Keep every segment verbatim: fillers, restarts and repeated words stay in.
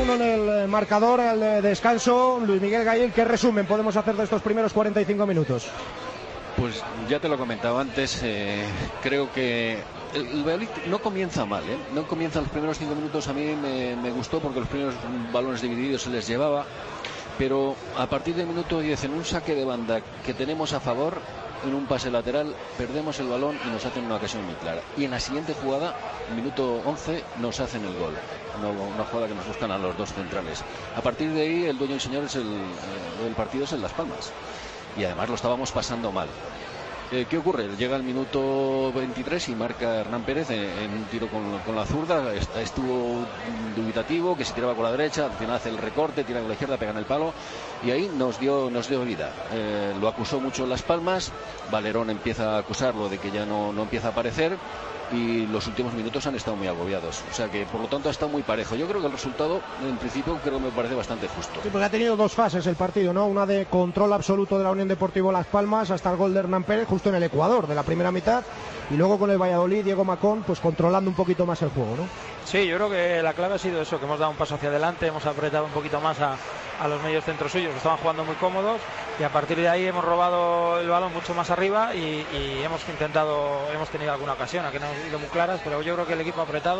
uno en el marcador al descanso. Luis Miguel Gayel, ¿qué resumen podemos hacer de estos primeros cuarenta y cinco minutos? Pues ya te lo comentaba antes, eh, creo que el, el Valladolid no comienza mal, ¿eh? No comienza los primeros cinco minutos, a mí me, me gustó porque los primeros balones divididos se les llevaba, pero a partir del minuto diez, en un saque de banda que tenemos a favor, en un pase lateral, perdemos el balón y nos hacen una ocasión muy clara. Y en la siguiente jugada, minuto once, nos hacen el gol. Una, una jugada que nos buscan a los dos centrales. A partir de ahí, el dueño y señor es el, el partido es en Las Palmas. Y además lo estábamos pasando mal. Eh, ¿Qué ocurre? Llega el minuto veintitrés y marca Hernán Pérez en, en un tiro con, con la zurda. Estuvo dubitativo, que se tiraba con la derecha, al final hace el recorte, tira con la izquierda, pega en el palo y ahí nos dio nos dio vida. Eh, lo acusó mucho en Las Palmas, Valerón empieza a acusarlo de que ya no, no empieza a aparecer y los últimos minutos han estado muy agobiados. O sea que por lo tanto ha estado muy parejo. Yo creo que el resultado en principio creo que me parece bastante justo. Sí, porque ha tenido dos fases el partido, ¿no? Una de control absoluto de la Unión Deportiva Las Palmas hasta el gol de Hernán Pérez justo en el Ecuador de la primera mitad, y luego con el Valladolid, Diego Macón, pues controlando un poquito más el juego, ¿no? Sí, yo creo que la clave ha sido eso, que hemos dado un paso hacia adelante, hemos apretado un poquito más a, a los medios centros suyos, que estaban jugando muy cómodos, y a partir de ahí hemos robado el balón mucho más arriba y, y hemos intentado, hemos tenido alguna ocasión, aunque no han ido muy claras, pero yo creo que el equipo ha apretado.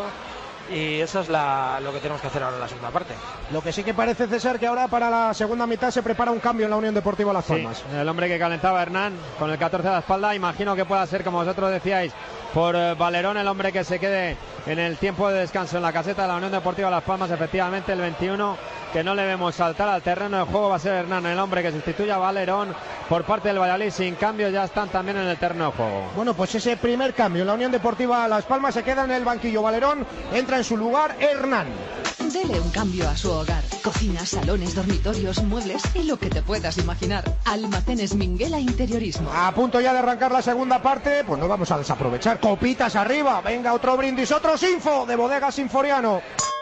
Y eso es la, lo que tenemos que hacer ahora en la segunda parte. Lo que sí que parece, César, que ahora para la segunda mitad se prepara un cambio en la Unión Deportiva Las Palmas. Sí, el hombre que calentaba Hernán con el catorce a la espalda, imagino que pueda ser, como vosotros decíais, por eh, Valerón, el hombre que se quede en el tiempo de descanso en la caseta de la Unión Deportiva Las Palmas. Efectivamente, el veintiuno, que no le vemos saltar al terreno de juego, va a ser Hernán, el hombre que sustituye a Valerón por parte del Valladolid. Sin cambio, ya están también en el terreno de juego. Bueno, pues ese primer cambio en la Unión Deportiva Las Palmas, se queda en el banquillo Valerón, entra en su lugar Hernán. Dele un cambio a su hogar. Cocinas, salones, dormitorios, muebles y lo que te puedas imaginar. Almacenes Minguela Interiorismo. A punto ya de arrancar la segunda parte, pues no vamos a desaprovechar. Copitas arriba, venga otro brindis, otro Sinfo de Bodegas Sinforiano.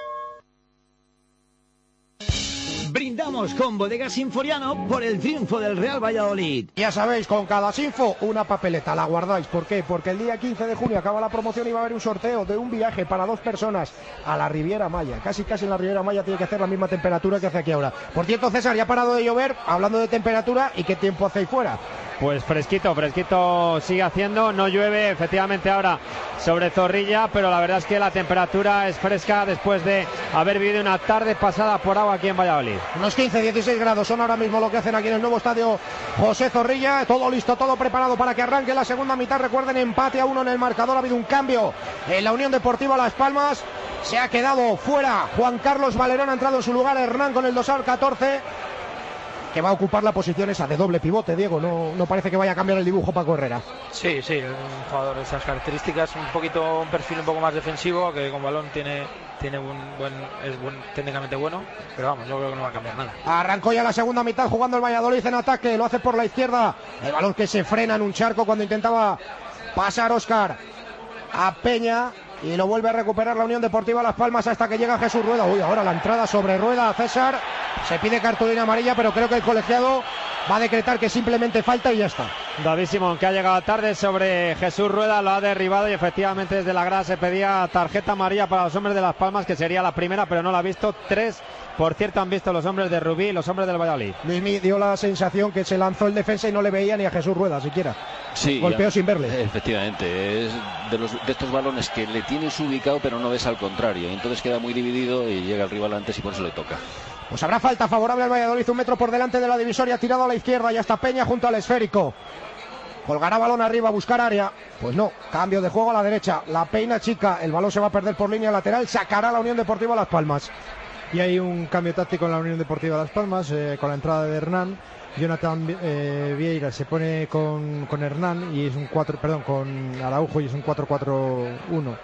Brindamos con Bodegas Sinforiano por el triunfo del Real Valladolid. Ya sabéis, con cada Sinfo una papeleta, la guardáis. ¿Por qué? Porque el día quince de junio acaba la promoción y va a haber un sorteo de un viaje para dos personas a la Riviera Maya. Casi casi en la Riviera Maya tiene que hacer la misma temperatura que hace aquí ahora. Por cierto, César, ya ha parado de llover, hablando de temperatura, ¿y qué tiempo hace ahí fuera? Pues fresquito, fresquito sigue haciendo, no llueve efectivamente ahora sobre Zorrilla, pero la verdad es que la temperatura es fresca después de haber vivido una tarde pasada por agua aquí en Valladolid. Unos quince, dieciséis grados son ahora mismo lo que hacen aquí en el nuevo estadio José Zorrilla. Todo listo, todo preparado para que arranque la segunda mitad. Recuerden, empate a uno en el marcador. Ha habido un cambio en la Unión Deportiva Las Palmas. Se ha quedado fuera Juan Carlos Valerón, ha entrado en su lugar Hernán con el dorsal catorce, que va a ocupar la posición esa de doble pivote. Diego, no, no parece que vaya a cambiar el dibujo Paco Herrera. Sí, sí, un jugador de esas características, un poquito, un perfil un poco más defensivo, que con balón tiene, tiene un buen, es buen, técnicamente bueno, pero vamos, yo creo que no va a cambiar nada. Arrancó ya la segunda mitad jugando el Valladolid en ataque, lo hace por la izquierda, el balón que se frena en un charco cuando intentaba pasar Óscar a Peña, y lo vuelve a recuperar la Unión Deportiva Las Palmas hasta que llega Jesús Rueda. Uy, ahora la entrada sobre Rueda a César, se pide cartulina amarilla, pero creo que el colegiado va a decretar que simplemente falta y ya está. David Simón, que ha llegado tarde sobre Jesús Rueda, lo ha derribado y efectivamente desde la grada se pedía tarjeta amarilla para los hombres de Las Palmas, que sería la primera, pero no la ha visto. Tres, por cierto, han visto los hombres de Rubí y los hombres del Valladolid. Luismi dio la sensación que se lanzó el defensa y no le veía ni a Jesús Rueda siquiera. Sí, golpeó ya, sin verle. Efectivamente, es de, los, de estos balones que le tienes ubicado pero no ves al contrario, entonces queda muy dividido y llega el rival antes y por eso le toca. Pues habrá falta favorable al Valladolid, un metro por delante de la divisoria, tirado a la izquierda, y hasta Peña junto al esférico. Colgará balón arriba a buscar área. Pues no, cambio de juego a la derecha. La peina chica, el balón se va a perder por línea lateral. Sacará la Unión Deportiva Las Palmas. Y hay un cambio táctico en la Unión Deportiva Las Palmas, eh, con la entrada de Hernán. Jonathan eh, Vieira se pone con, con Hernán y es un cuatro, perdón, con Araujo y es un cuatro cuatro uno.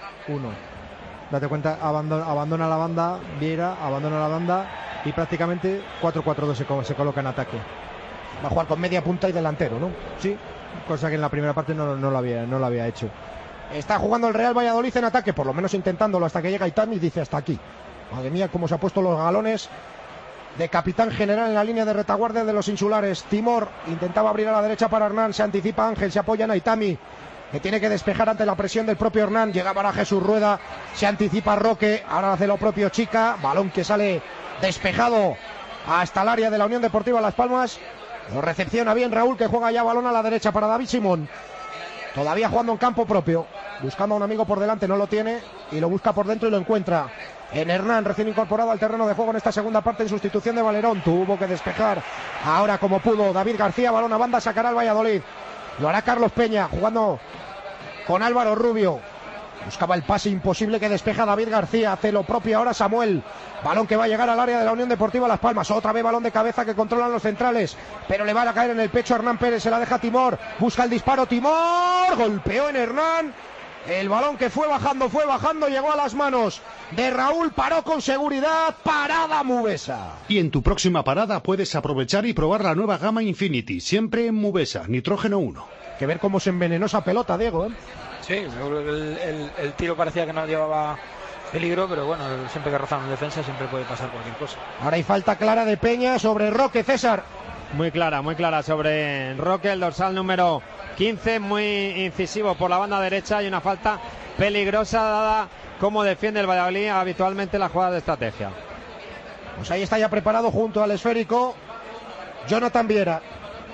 Date cuenta, abandona, abandona la banda, Vieira abandona la banda y prácticamente cuatro cuatro dos se, se coloca en ataque. Va a jugar con media punta y delantero, ¿no? Sí, cosa que en la primera parte no, no, lo, había, no lo había hecho. Está jugando el Real Valladolid en ataque, por lo menos intentándolo hasta que llega Itami y dice hasta aquí. Madre mía, cómo se ha puesto los galones de capitán general en la línea de retaguardia de los insulares. Timor intentaba abrir a la derecha para Hernán, se anticipa Ángel, se apoya en Aitami. que tiene que despejar ante la presión del propio Hernán. Llega para Jesús Rueda, se anticipa Roque, ahora hace lo propio Chica, balón que sale despejado hasta el área de la Unión Deportiva Las Palmas. Lo recepciona bien Raúl, que juega ya balón a la derecha para David Simón. Todavía jugando en campo propio, buscando a un amigo por delante, no lo tiene, y lo busca por dentro y lo encuentra en Hernán, recién incorporado al terreno de juego en esta segunda parte en sustitución de Valerón. Tuvo que despejar ahora como pudo David García, balón a banda, sacará el Valladolid. Lo hará Carlos Peña, jugando con Álvaro Rubio. Buscaba el pase imposible que despeja David García, hace lo propio ahora Samuel. Balón que va a llegar al área de la Unión Deportiva Las Palmas. Otra vez balón de cabeza que controlan los centrales, pero le va a caer en el pecho a Hernán Pérez, se la deja Timor. Busca el disparo Timor, golpeó en Hernán. El balón que fue bajando, fue bajando, llegó a las manos de Raúl, paró con seguridad, parada Mubesa. Y en tu próxima parada puedes aprovechar y probar la nueva gama Infinity, siempre en Mubesa, nitrógeno uno. Que ver cómo se envenenó esa pelota, Diego, ¿eh? Sí, el, el, el tiro parecía que no llevaba peligro, pero bueno, siempre que rozan en defensa siempre puede pasar cualquier cosa. Ahora hay falta clara de Peña sobre Roque, César. Muy clara, muy clara sobre Roque, el dorsal número quince, muy incisivo por la banda derecha y una falta peligrosa dada como defiende el Valladolid habitualmente la jugada de estrategia. Pues ahí está ya preparado junto al esférico Jonathan Viera.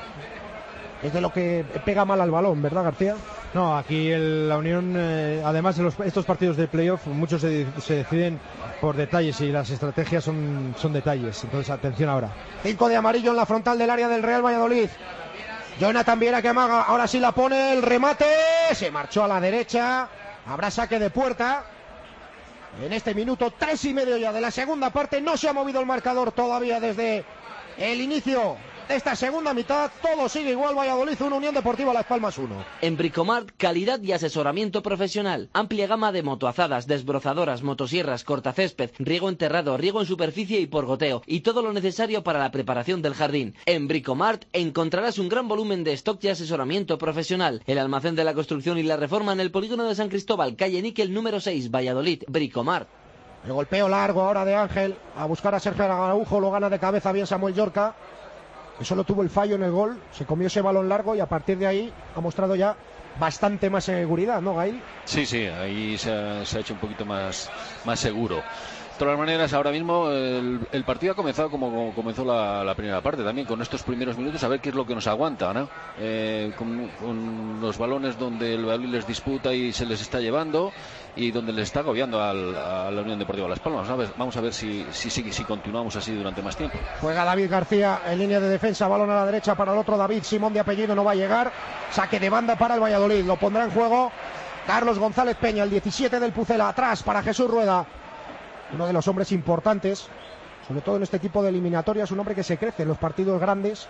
Es de lo que pega mal al balón, ¿verdad, García? No, aquí el, la Unión, eh, además de los, estos partidos de playoff, muchos se, se deciden por detalles y las estrategias son, son detalles. Entonces, atención ahora. Cinco de amarillo en la frontal del área del Real Valladolid. Jonathan Viera que amaga, ahora sí la pone, el remate, se marchó a la derecha, habrá saque de puerta. En este minuto, tres y medio ya de la segunda parte, no se ha movido el marcador todavía desde el inicio de esta segunda mitad. Todo sigue igual, Valladolid uno, Unión Deportiva Las Palmas uno. En Bricomart, calidad y asesoramiento profesional. Amplia gama de motoazadas, desbrozadoras, motosierras, cortacésped, riego enterrado, riego en superficie y por goteo, y todo lo necesario para la preparación del jardín. En Bricomart encontrarás un gran volumen de stock y asesoramiento profesional. El almacén de la construcción y la reforma en el polígono de San Cristóbal, calle Níquel número seis, Valladolid. Bricomart. El golpeo largo ahora de Ángel, a buscar a Sergio Araujo, lo gana de cabeza bien Samuel Llorca. Que solo tuvo el fallo en el gol, se comió ese balón largo y a partir de ahí ha mostrado ya bastante más seguridad, ¿no, Gail? Sí, sí, ahí se ha, se ha hecho un poquito más, más seguro. De todas maneras, ahora mismo el, el partido ha comenzado como, como comenzó la, la primera parte, también con estos primeros minutos, a ver qué es lo que nos aguanta, ¿no? Eh, con, con los balones donde el Valladolid les disputa y se les está llevando y donde les está agobiando al, a la Unión Deportiva Las Palmas. ¿Sabes? Vamos a ver si, si, si, si continuamos así durante más tiempo. Juega David García en línea de defensa, balón a la derecha para el otro David Simón de apellido, no va a llegar, saque de banda para el Valladolid, lo pondrá en juego Carlos González Peña, el diecisiete del Pucela, atrás para Jesús Rueda. Uno de los hombres importantes, sobre todo en este tipo de eliminatorias, un hombre que se crece en los partidos grandes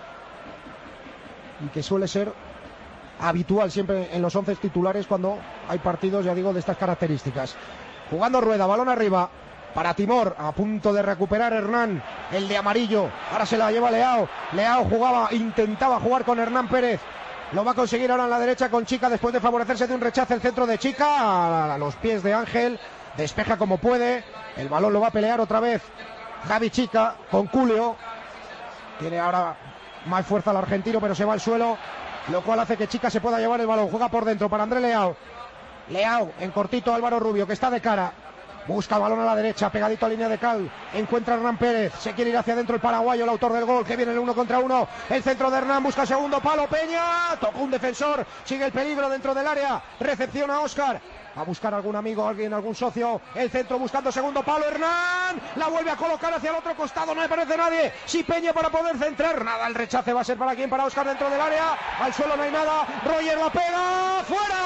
y que suele ser habitual siempre en los once titulares cuando hay partidos, ya digo, de estas características. Jugando Rueda, balón arriba para Timor, a punto de recuperar Hernán, el de amarillo, ahora se la lleva Leao, Leao jugaba, intentaba jugar con Hernán Pérez, lo va a conseguir ahora en la derecha con Chica después de favorecerse de un rechace el centro de Chica, a los pies de Ángel, despeja como puede, el balón lo va a pelear otra vez Javi Chica con Julio, tiene ahora más fuerza el argentino pero se va al suelo, lo cual hace que Chica se pueda llevar el balón, juega por dentro para André Leao, Leao en cortito Álvaro Rubio que está de cara, busca el balón a la derecha, pegadito a línea de cal, encuentra a Hernán Pérez, se quiere ir hacia adentro el paraguayo, el autor del gol, que viene el uno contra uno, el centro de Hernán, busca segundo palo, Peña, tocó un defensor, sigue el peligro dentro del área, recepciona a Óscar, a buscar algún amigo, alguien, algún socio, el centro buscando segundo palo, Hernán, la vuelve a colocar hacia el otro costado, no aparece nadie, sí Peña para poder centrar, nada, el rechace va a ser para quién, para Óscar dentro del área, al suelo no hay nada, Roger la pega,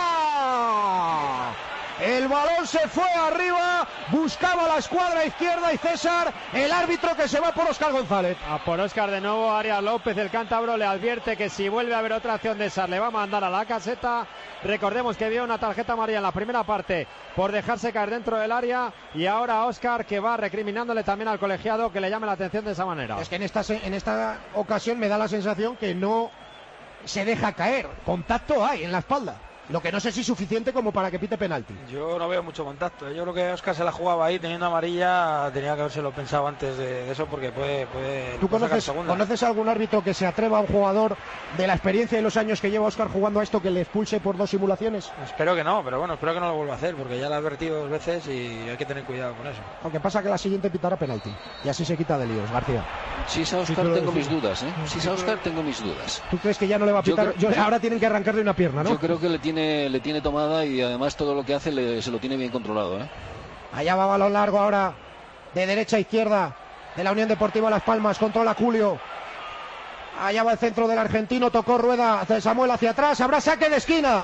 ¡fuera! El balón se fue arriba, buscaba la escuadra izquierda y César, el árbitro que se va por Óscar González. A por Óscar de nuevo, Arias López, el cántabro, le advierte que si vuelve a haber otra acción de Sar le va a mandar a la caseta. Recordemos que vio una tarjeta amarilla en la primera parte por dejarse caer dentro del área y ahora Óscar que va recriminándole también al colegiado que le llame la atención de esa manera. Es que en esta, en esta ocasión me da la sensación que no se deja caer, contacto hay en la espalda. Lo que no sé si es suficiente como para que pite penalti. Yo no veo mucho contacto, ¿eh? Yo creo que Óscar se la jugaba ahí, teniendo amarilla, tenía que habérselo pensado antes de, de eso, porque puede... puede ¿Tú conoces, conoces a algún árbitro que se atreva a un jugador de la experiencia y los años que lleva Óscar jugando a esto que le expulse por dos simulaciones? Espero que no, pero bueno, espero que no lo vuelva a hacer, porque ya lo he advertido dos veces y hay que tener cuidado con eso. Aunque pasa que la siguiente pitará penalti, y así se quita de líos, García. Si es a Óscar Sí, tengo sí. mis dudas, ¿eh? Si es a Óscar tengo mis dudas. ¿Tú crees que ya no le va a Yo pitar? creo- Yo- ahora tienen que arrancarle una pierna, ¿no? Yo creo que le tiene, le tiene tomada y además todo lo que hace le- se lo tiene bien controlado, ¿eh? Allá va balón largo ahora, de derecha a izquierda, de la Unión Deportiva Las Palmas, controla Julio. Allá va el centro del argentino, tocó Rueda, hace Samuel hacia atrás, habrá saque de esquina.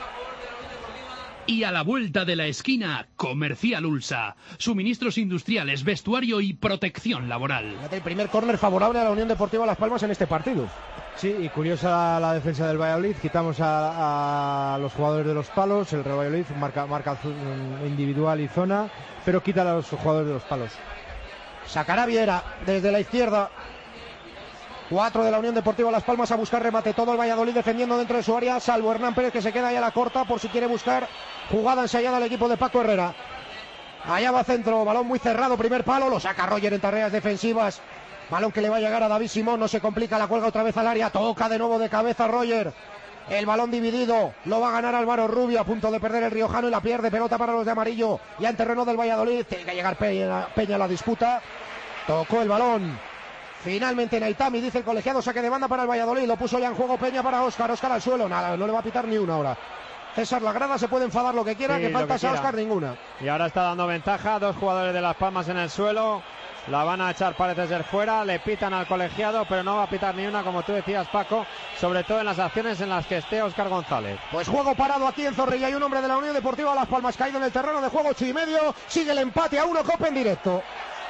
Y a la vuelta de la esquina, Comercial Ulsa. Suministros industriales, vestuario y protección laboral. El primer córner favorable a la Unión Deportiva Las Palmas en este partido. Sí, y curiosa la defensa del Valladolid. Quitamos a, a los jugadores de los palos. El Real Valladolid marca, marca individual y zona, pero quita a los jugadores de los palos. Sacará Viera desde la izquierda. Cuatro de la Unión Deportiva Las Palmas a buscar remate. Todo el Valladolid defendiendo dentro de su área, salvo Hernán Pérez, que se queda ahí a la corta por si quiere buscar jugada ensayada al equipo de Paco Herrera. Allá va centro, balón muy cerrado, primer palo, lo saca Roger en tareas defensivas. Balón que le va a llegar a David Simón, no se complica, la cuelga otra vez al área, toca de nuevo de cabeza Roger. El balón dividido, lo va a ganar Álvaro Rubio, a punto de perder el riojano y la pierde, pelota para los de amarillo, ya en terreno del Valladolid, tiene que llegar Peña, Peña a la disputa. Tocó el balón. Finalmente Naitami, dice el colegiado, saque de banda para el Valladolid, lo puso ya en juego Peña para Óscar, Óscar al suelo, nada, no le va a pitar ni una ahora. César, la grada se puede enfadar lo que quiera, Sí, que lo falta que a quiera. Óscar ninguna. Y ahora está dando ventaja, dos jugadores de Las Palmas en el suelo, la van a echar, parece ser fuera, le pitan al colegiado, pero no va a pitar ni una, como tú decías, Paco, sobre todo en las acciones en las que esté Óscar González. Pues juego parado aquí en Zorrilla, hay un hombre de la Unión Deportiva Las Palmas caído en el terreno de juego, ocho y medio, sigue el empate a uno, Copa en directo.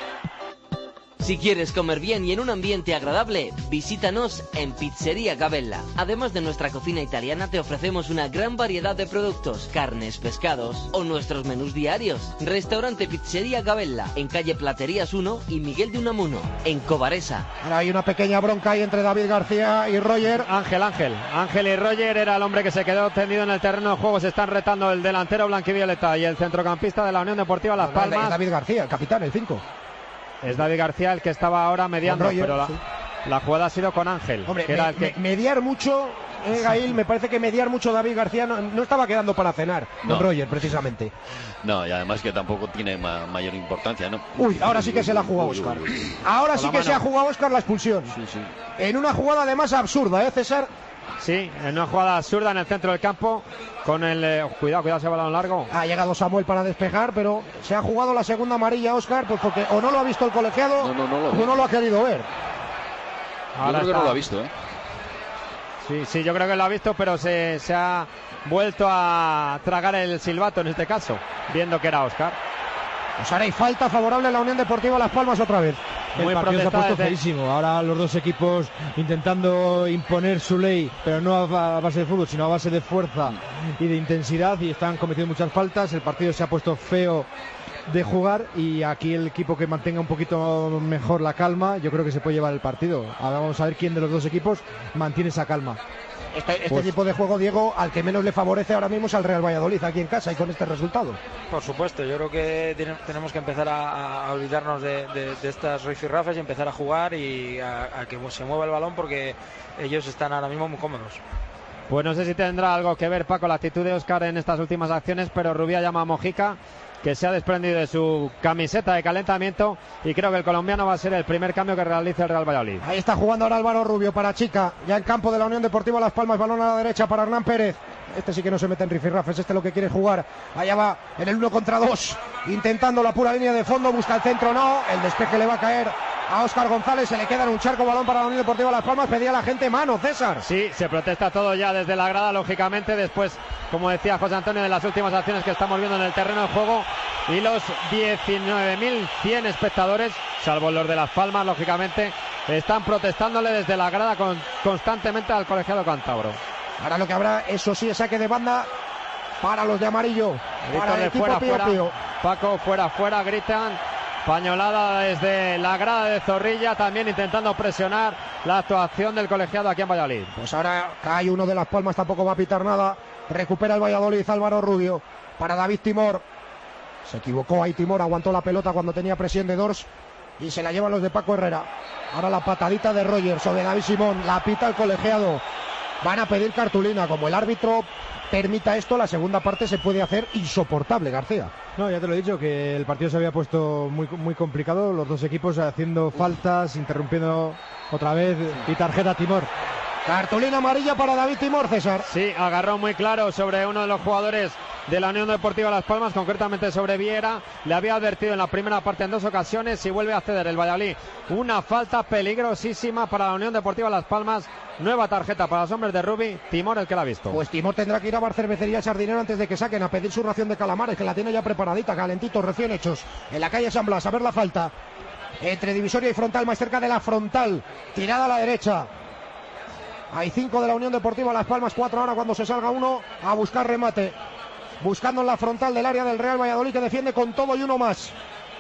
Si quieres comer bien y en un ambiente agradable, visítanos en Pizzería Gabella. Además de nuestra cocina italiana, te ofrecemos una gran variedad de productos, carnes, pescados o nuestros menús diarios. Restaurante Pizzería Gabella, en calle Platerías uno y Miguel de Unamuno, en Cobaresa. Ahora hay una pequeña bronca ahí entre David García y Roger. Ángel, Ángel, Ángel y Roger era el hombre que se quedó tendido en el terreno de juego, se están retando el delantero blanquivioleta y el centrocampista de la Unión Deportiva Las No, no, Palmas. es David García, el capitán, el cinco. Es David García el que estaba ahora mediando, Con Roger, pero la, sí. la jugada ha sido con Ángel. Hombre, que era me- el que... me- mediar mucho, eh, Gail, me parece que mediar mucho David García no, no estaba quedando para cenar No. con Roger, precisamente. No, y además que tampoco tiene ma- mayor importancia, ¿no? Uy, ahora sí que se la ha jugado Uy, uy, Óscar. uy. Ahora Con sí la que mano. se ha jugado Óscar la expulsión. Sí, sí. En una jugada además absurda, ¿eh, César? Sí, en una jugada absurda en el centro del campo, con el... eh, cuidado, cuidado ese balón largo. Ha llegado Samuel para despejar, pero se ha jugado la segunda amarilla Óscar, pues porque o no lo ha visto el colegiado No, no, no lo o vi. no lo ha querido ver. Yo Ahora creo que está- no lo ha visto, ¿eh? Sí, sí, yo creo que lo ha visto, pero se, se ha vuelto a tragar el silbato en este caso, viendo que era Óscar. Pues ahora hay falta favorable a la Unión Deportiva Las Palmas otra vez. El Muy partido se ha protestada puesto desde- feísimo. Ahora los dos equipos intentando imponer su ley, pero no a a base de fútbol, sino a base de fuerza y de intensidad, y están cometiendo muchas faltas. El partido se ha puesto feo de jugar, y aquí el equipo que mantenga un poquito mejor la calma, yo creo que se puede llevar el partido. Ahora vamos a ver quién de los dos equipos mantiene esa calma. Este, este Pues- tipo de juego, Diego, al que menos le favorece ahora mismo es al Real Valladolid aquí en casa y con este resultado. Por supuesto, yo creo que tiene- tenemos que empezar a, a olvidarnos de, de- de estas rifirrafes y empezar a jugar y a, a que se mueva el balón, porque ellos están ahora mismo muy cómodos. Pues no sé si tendrá algo que ver, Paco, la actitud de Óscar en estas últimas acciones, pero Rubia llama a Mojica, que se ha desprendido de su camiseta de calentamiento, y creo que el colombiano va a ser el primer cambio que realice el Real Valladolid. Ahí está jugando ahora Álvaro Rubio para Chica, ya en campo de la Unión Deportiva Las Palmas, balón a la derecha para Hernán Pérez. Este sí que no se mete en rifirrafes, este lo que quiere jugar. Allá va en el uno contra dos, intentando la pura línea de fondo, busca el centro, no, el despeje le va a caer a Óscar González, se le queda en un charco, balón para la Unión Deportiva Las Palmas, pedía la gente mano, César. Sí, se protesta todo ya desde la grada, lógicamente, después, como decía José Antonio, de las últimas acciones que estamos viendo en el terreno de juego, y los diecinueve mil cien espectadores, salvo los de Las Palmas, lógicamente, están protestándole desde la grada con, constantemente al colegiado cántabro. Ahora lo que habrá, eso sí, es saque de banda para los de amarillo, para Gritos el de equipo fuera, Pío fuera. Pío. Paco, fuera, fuera, gritan. Pañolada desde la grada de Zorrilla, también intentando presionar la actuación del colegiado aquí en Valladolid. Pues ahora cae uno de Las Palmas, tampoco va a pitar nada. Recupera el Valladolid, Álvaro Rubio. Para David Timor. Se equivocó ahí Timor, aguantó la pelota cuando tenía presión de Dors. Y se la llevan los de Paco Herrera. Ahora la patadita de Roger sobre David Simón. La pita el colegiado. Van a pedir cartulina. Como el árbitro permita esto, la segunda parte se puede hacer insoportable, García. No, ya te lo he dicho, que el partido se había puesto muy, muy complicado. Los dos equipos haciendo faltas, interrumpiendo otra vez. Y tarjeta Timor. Cartulina amarilla para David Timor, César. Sí, agarró muy claro sobre uno de los jugadores de la Unión Deportiva Las Palmas, concretamente sobre Viera. Le había advertido en la primera parte en dos ocasiones y vuelve a ceder el Valladolid. Una falta peligrosísima para la Unión Deportiva Las Palmas. Nueva tarjeta para los hombres de Rubi. Timor el que la ha visto. Pues Timor tendrá que ir a Bar Cervecería Sardinero antes de que saquen a pedir su ración de calamares, que la tiene ya preparadita, calentitos, recién hechos. En la calle San Blas, a ver la falta. Entre divisoria y frontal, más cerca de la frontal. Tirada a la derecha. Hay cinco de la Unión Deportiva Las Palmas, cuatro ahora cuando se salga uno a buscar remate. Buscando en la frontal del área del Real Valladolid, que defiende con todo y uno más.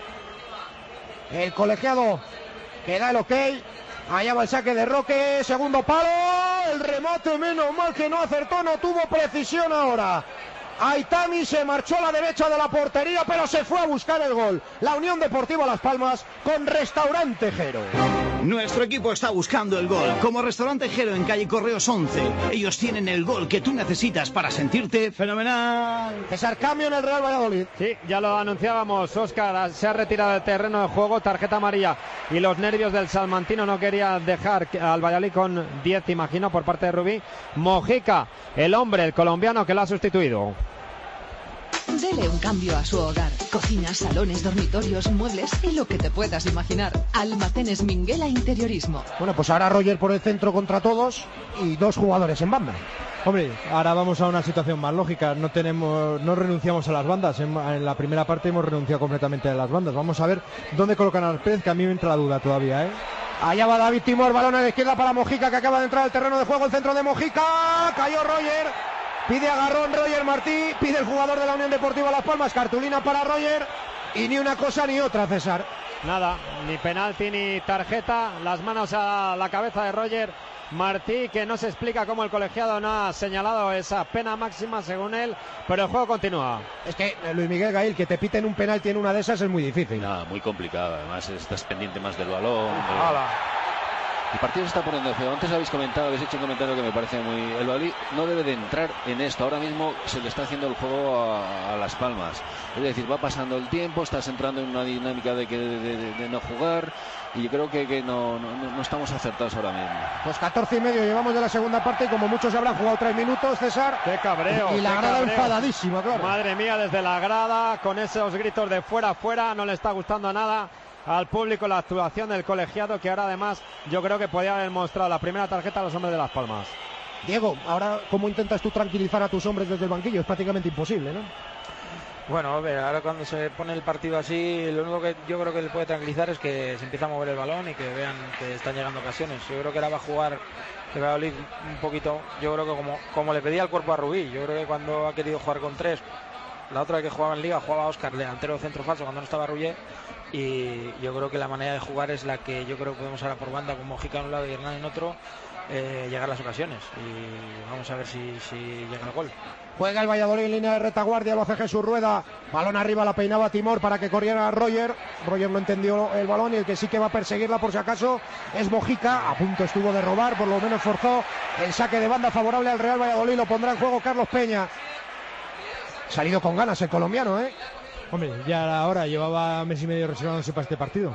El colegiado que da el ok. Allá va el saque de Roque, segundo palo. El remate, menos mal que no acertó, no tuvo precisión ahora. Aitami se marchó a la derecha de la portería, pero se fue a buscar el gol. La Unión Deportiva Las Palmas con Restaurante Jero. Nuestro equipo está buscando el gol. Como Restaurante Jero en calle Correos once. Ellos tienen el gol que tú necesitas para sentirte fenomenal. César, cambio en el Real Valladolid. Sí, ya lo anunciábamos. Óscar se ha retirado del terreno de juego, tarjeta amarilla. Y los nervios del salmantino no quería dejar al Valladolid con diez, imagino, por parte de Rubí. Mojica, el hombre, el colombiano que lo ha sustituido. Dele un cambio a su hogar. Cocinas, salones, dormitorios, muebles y lo que te puedas imaginar. Almacenes Minguela Interiorismo. Bueno, pues ahora Roger por el centro contra todos y dos jugadores en banda. Hombre, ahora vamos a una situación más lógica. No tenemos, no renunciamos a las bandas. En, en la primera parte hemos renunciado completamente a las bandas. Vamos a ver dónde colocan al Pérez, que a mí me entra la duda todavía, ¿eh? Allá va David Timor, balón a la izquierda para Mojica, que acaba de entrar al terreno de juego. El centro de Mojica, cayó Roger. Pide agarrón Roger Martí, pide el jugador de la Unión Deportiva Las Palmas, cartulina para Roger y ni una cosa ni otra, César. Nada, ni penalti ni tarjeta, las manos a la cabeza de Roger Martí, que no se explica cómo el colegiado no ha señalado esa pena máxima según él, pero el juego continúa. Es que Luis Miguel Gail, que te piten un penalti en una de esas es muy difícil. Nada, muy complicado, además estás pendiente más del balón. De... El partido se está poniendo feo. Antes habéis comentado, habéis hecho un comentario que me parece muy... El Valladolid no debe de entrar en esto. Ahora mismo se le está haciendo el juego a, a Las Palmas. Es decir, va pasando el tiempo, estás entrando en una dinámica de, que, de, de, de no jugar y yo creo que, que no, no, no estamos acertados ahora mismo. Pues catorce y medio llevamos de la segunda parte y como muchos habrán jugado tres minutos, César. ¡Qué cabreo! Y la qué grada cabreo. enfadadísima, claro. Madre mía, desde la grada, con esos gritos de fuera, fuera, no le está gustando nada al público la actuación del colegiado, que ahora además yo creo que podía haber mostrado la primera tarjeta a los hombres de Las Palmas. Diego, ahora ¿cómo intentas tú tranquilizar a tus hombres desde el banquillo? Es prácticamente imposible, ¿no? Bueno, a ver, ahora cuando se pone el partido así, lo único que yo creo que le puede tranquilizar es que se empieza a mover el balón y que vean que están llegando ocasiones. Yo creo que ahora va a jugar, que va a oler un poquito, yo creo que como, como le pedía el cuerpo a Rubí, yo creo que cuando ha querido jugar con tres, la otra vez que jugaba en Liga jugaba Óscar, delantero centro falso, cuando no estaba Rubí. Y yo creo que la manera de jugar es la que yo creo que podemos ahora por banda, con Mojica en un lado y Hernán en otro, eh, llegar a las ocasiones y vamos a ver si, si llega el gol. Juega el Valladolid en línea de retaguardia, lo hace Jesús Rueda, balón arriba, la peinaba Timor para que corriera Roger. Roger no entendió el balón y el que sí que va a perseguirla por si acaso es Mojica. A punto estuvo de robar, por lo menos forzó el saque de banda favorable al Real Valladolid. Lo pondrá en juego Carlos Peña. Salido con ganas el colombiano, ¿eh? Hombre, ya ahora llevaba mes y medio reservándose para este partido.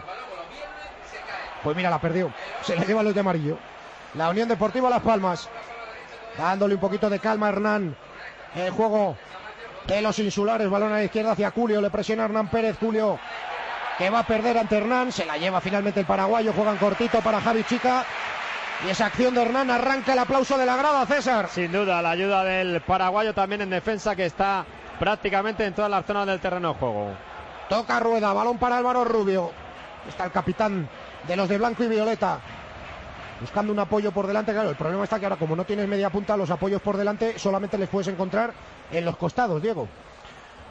Pues mira, la perdió. Se la lleva los de amarillo. La Unión Deportiva Las Palmas. Dándole un poquito de calma a Hernán. El juego de los insulares. Balón a la izquierda hacia Julio. Le presiona Hernán Pérez. Julio, que va a perder ante Hernán. Se la lleva finalmente el paraguayo. Juegan cortito para Javi Chica. Y esa acción de Hernán arranca el aplauso de la grada, César. Sin duda, la ayuda del paraguayo también en defensa, que está prácticamente en todas las zonas del terreno de juego. Toca Rueda, balón para Álvaro Rubio. Está el capitán de los de blanco y violeta, buscando un apoyo por delante. Claro, el problema está que ahora, como no tienes media punta, los apoyos por delante solamente les puedes encontrar en los costados, Diego.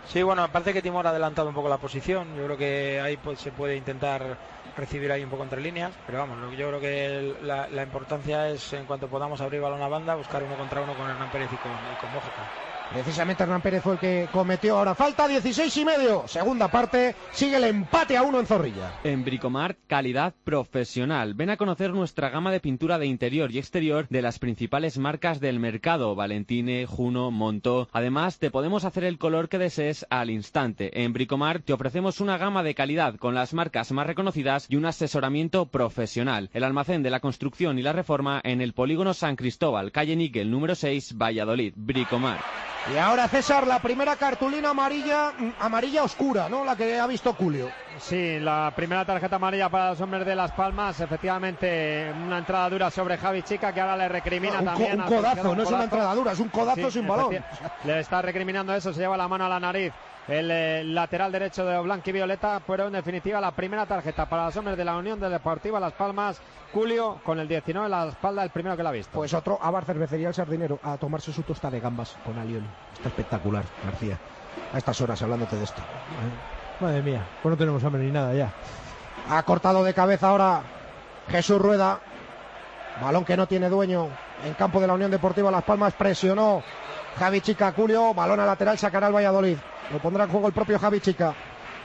Sí, bueno, me parece que Timor ha adelantado un poco la posición. Yo creo que ahí pues, se puede intentar recibir ahí un poco entre líneas, pero vamos, yo creo que el, la, la importancia es, en cuanto podamos abrir balón a banda, buscar uno contra uno con Hernán Pérez y con, y con Mójica. Precisamente Hernán Pérez fue el que cometió. Ahora falta dieciséis y medio. Segunda parte, sigue el empate a uno en Zorrilla. En Bricomart, calidad profesional. Ven a conocer nuestra gama de pintura de interior y exterior de las principales marcas del mercado: Valentine, Juno, Montó. Además, te podemos hacer el color que desees al instante. En Bricomart te ofrecemos una gama de calidad con las marcas más reconocidas y un asesoramiento profesional. El almacén de la construcción y la reforma en el Polígono San Cristóbal, calle Níquel, número seis, Valladolid. Bricomart. Y ahora, César, la primera cartulina amarilla, amarilla oscura, ¿no? La que ha visto Julio. Sí, la primera tarjeta amarilla para los hombres de Las Palmas. Efectivamente, una entrada dura sobre Javi Chica, que ahora le recrimina un también. Un codazo, un no es una entrada dura, es un codazo sí, sin balón. Le está recriminando eso, se lleva la mano a la nariz el eh, lateral derecho de Blanqui Violeta, pero en definitiva la primera tarjeta para los hombres de la Unión Deportiva Las Palmas. Julio, con el diecinueve en la espalda, el primero que la ha visto. Pues otro, a Bar Cervecería El Sardinero, a tomarse su tosta de gambas con alioli. Está espectacular, García, a estas horas hablándote de esto. Madre mía, pues no tenemos hambre ni nada ya. Ha cortado de cabeza ahora Jesús Rueda. Balón que no tiene dueño en campo de la Unión Deportiva Las Palmas. Presionó Javi Chica a Julio. Balón a lateral, sacará el Valladolid. Lo pondrá en juego el propio Javi Chica.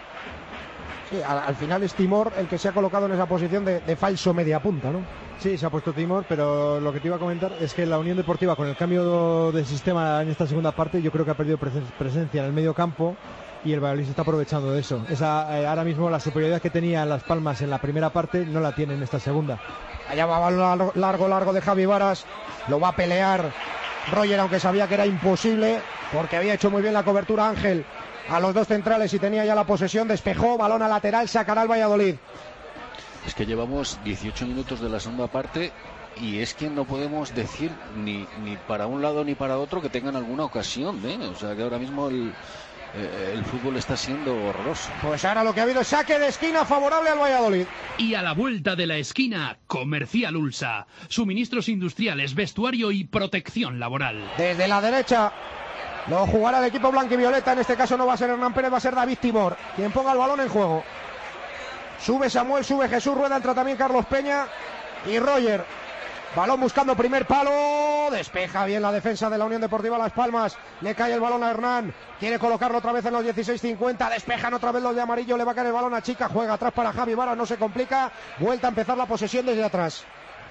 Sí, al, al final es Timor el que se ha colocado en esa posición de, de falso media punta, ¿no? Sí, se ha puesto Timor, pero lo que te iba a comentar es que la Unión Deportiva, con el cambio de sistema en esta segunda parte, yo creo que ha perdido presencia en el medio campo y el Valladolid se está aprovechando de eso. Esa, eh, ahora mismo la superioridad que tenía Las Palmas en la primera parte no la tiene en esta segunda. Allá va balón largo, largo de Javi Varas. Lo va a pelear Roger, aunque sabía que era imposible, porque había hecho muy bien la cobertura Ángel a los dos centrales y tenía ya la posesión. Despejó, balón a lateral, sacará el Valladolid. Es que llevamos dieciocho minutos de la segunda parte y es que no podemos decir ni, ni para un lado ni para otro que tengan alguna ocasión, ¿eh? O sea que ahora mismo el, eh, el fútbol está siendo horroroso. Pues ahora lo que ha habido es saque de esquina favorable al Valladolid. Y a la vuelta de la esquina, Comercial Ulsa. Suministros industriales, vestuario y protección laboral. Desde la derecha lo jugará el equipo blanquivioleta. En este caso no va a ser Hernán Pérez, va a ser David Timor quien ponga el balón en juego. Sube Samuel, sube Jesús Rueda, entra también Carlos Peña y Roger. Balón buscando primer palo, despeja bien la defensa de la Unión Deportiva Las Palmas, le cae el balón a Hernán, quiere colocarlo otra vez en los dieciséis cincuenta, despejan otra vez los de amarillo, le va a caer el balón a Chica, juega atrás para Javi Varas, no se complica, vuelta a empezar la posesión desde atrás.